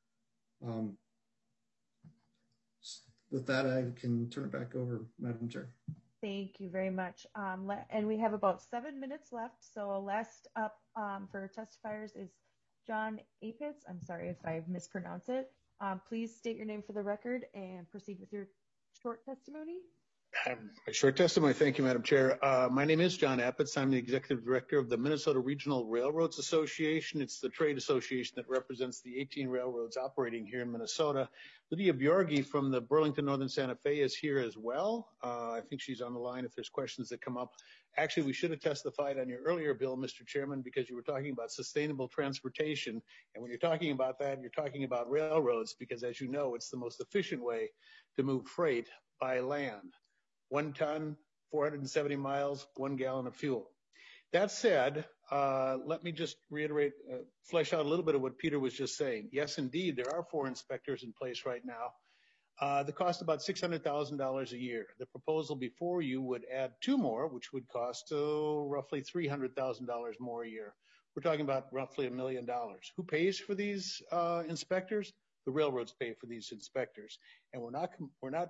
With that, I can turn it back over, Madam Chair. Thank you very much. And we have about 7 minutes left. So last up for testifiers is John Apitz. I'm sorry if I mispronounce it. Please state your name for the record and proceed with your short testimony. A short testimony. Thank you, Madam Chair. My name is John Apitz. I'm the Executive Director of the Minnesota Regional Railroads Association. It's the trade association that represents the 18 railroads operating here in Minnesota. Lydia Bjorgi from the Burlington Northern Santa Fe is here as well. I think she's on the line if there's questions that come up. Actually, we should have testified on your earlier bill, Mr. Chairman, because you were talking about sustainable transportation. And when you're talking about that, you're talking about railroads, because as you know, it's the most efficient way to move freight by land. 1 ton, 470 miles, 1 gallon of fuel. That said, let me just reiterate, flesh out a little bit of what Peter was just saying. Yes, indeed, there are 4 inspectors in place right now. that cost about $600,000 a year. The proposal before you would add 2 more, which would cost roughly $300,000 more a year. We're talking about roughly $1 million. Who pays for these inspectors? The railroads pay for these inspectors, and we're not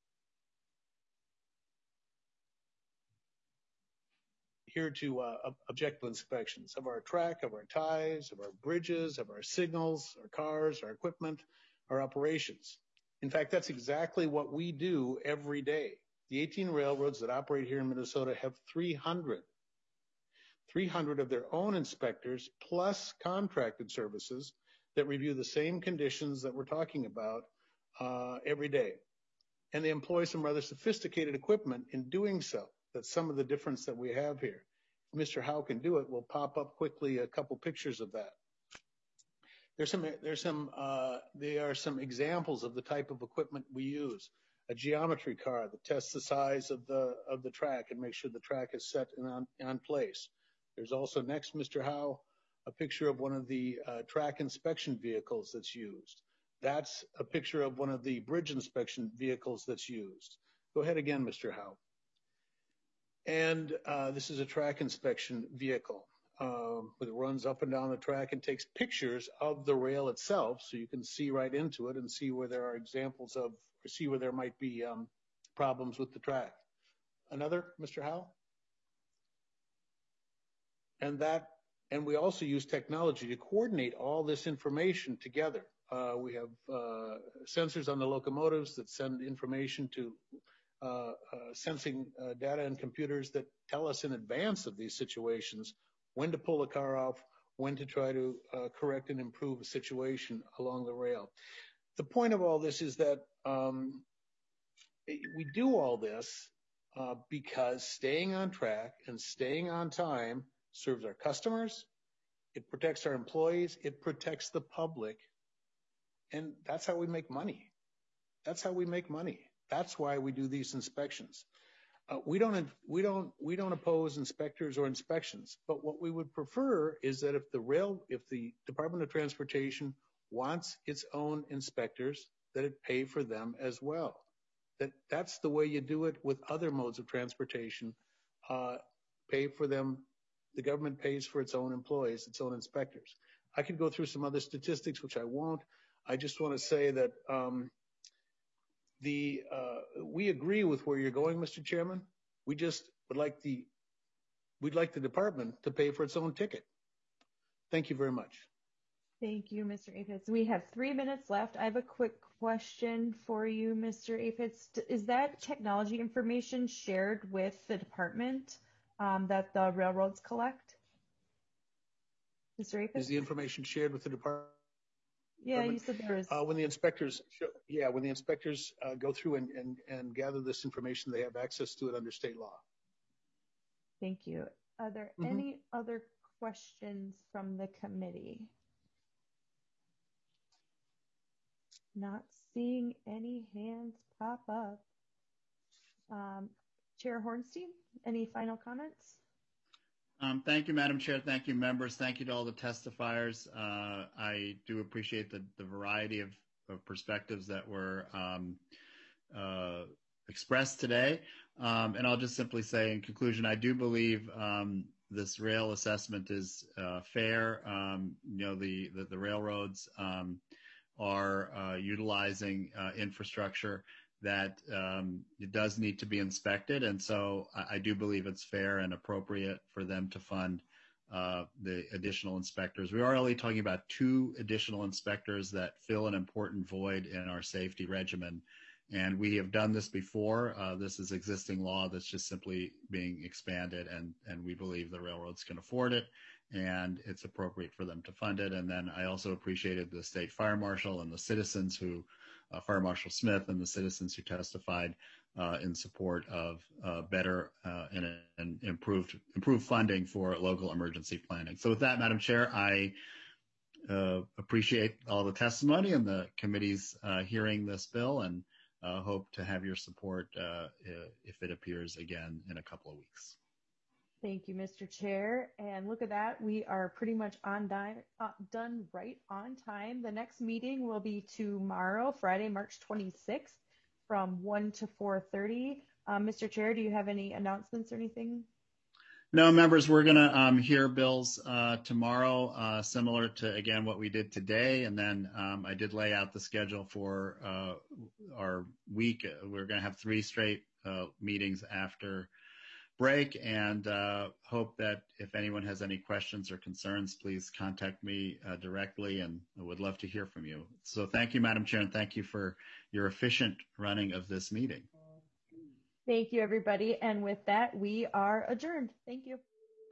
here to object to inspections of our track, of our ties, of our bridges, of our signals, our cars, our equipment, our operations. In fact, that's exactly what we do every day. The 18 railroads that operate here in Minnesota have 300 of their own inspectors plus contracted services that review the same conditions that we're talking about every day. And they employ some rather sophisticated equipment in doing so. That's some of the difference that we have here. If Mr. Howe can do it, we'll pop up quickly a couple pictures of that. There are some examples of the type of equipment we use. A geometry car that tests the size of the track and makes sure the track is set and on place. There's also next, Mr. Howe, a picture of one of the track inspection vehicles that's used. That's a picture of one of the bridge inspection vehicles that's used. Go ahead again, Mr. Howe. And this is a track inspection vehicle that runs up and down the track and takes pictures of the rail itself so you can see right into it and see where there are examples of, or see where there might be problems with the track. Another, Mr. Howe? And we also use technology to coordinate all this information together. We have sensors on the locomotives that send information to sensing data and computers that tell us in advance of these situations when to pull a car off, when to try to correct and improve a situation along the rail. The point of all this is that we do all this because staying on track and staying on time serves our customers, it protects our employees, it protects the public, and that's how we make money. That's how we make money. That's why we do these inspections. We don't oppose inspectors or inspections, but what we would prefer is that if the Department of Transportation wants its own inspectors, that it pay for them as well. That's the way you do it with other modes of transportation. Pay for them. The government pays for its own employees, its own inspectors. I could go through some other statistics, which I won't. I just want to say that we agree with where you're going, Mr. Chairman. We just would like we'd like the department to pay for its own ticket. Thank you very much. Thank you, Mr. Apitz. We have 3 minutes left. I have a quick question for you, Mr. Apitz. Is that technology information shared with the department that the railroads collect? Mr. Apitz? Is the information shared with the department? Yeah, you said there is. When the inspectors go through and gather this information, they have access to it under state law. Thank you. Are there any other questions from the committee? Not seeing any hands pop up. Chair Hornstein, any final comments? Thank you, Madam Chair. Thank you, members. Thank you to all the testifiers. I do appreciate the variety of perspectives that were expressed today. And I'll just simply say in conclusion, I do believe this rail assessment is fair. The railroads are utilizing infrastructure that it does need to be inspected. And so I do believe it's fair and appropriate for them to fund the additional inspectors. We are only talking about 2 additional inspectors that fill an important void in our safety regimen. And we have done this before. This is existing law that's just simply being expanded, and we believe the railroads can afford it, and it's appropriate for them to fund it. And then I also appreciated the state fire marshal and the citizens who, Fire Marshal Smith and the citizens who testified in support of better and improved funding for local emergency planning. So with that, Madam Chair, I appreciate all the testimony and the committee's hearing this bill, and hope to have your support if it appears again in a couple of weeks. Thank you, Mr. Chair. And look at that. We are pretty much done right on time. The next meeting will be tomorrow, Friday, March 26th from 1 to 4:30. Mr. Chair, do you have any announcements or anything? No, members, we're going to hear bills tomorrow, similar to, again, what we did today. And then I did lay out the schedule for our week. We're going to have 3 straight meetings after break, and hope that if anyone has any questions or concerns, please contact me directly, and I would love to hear from you. So thank you, Madam Chair, and thank you for your efficient running of this meeting. Thank you, everybody. And with that, we are adjourned. Thank you.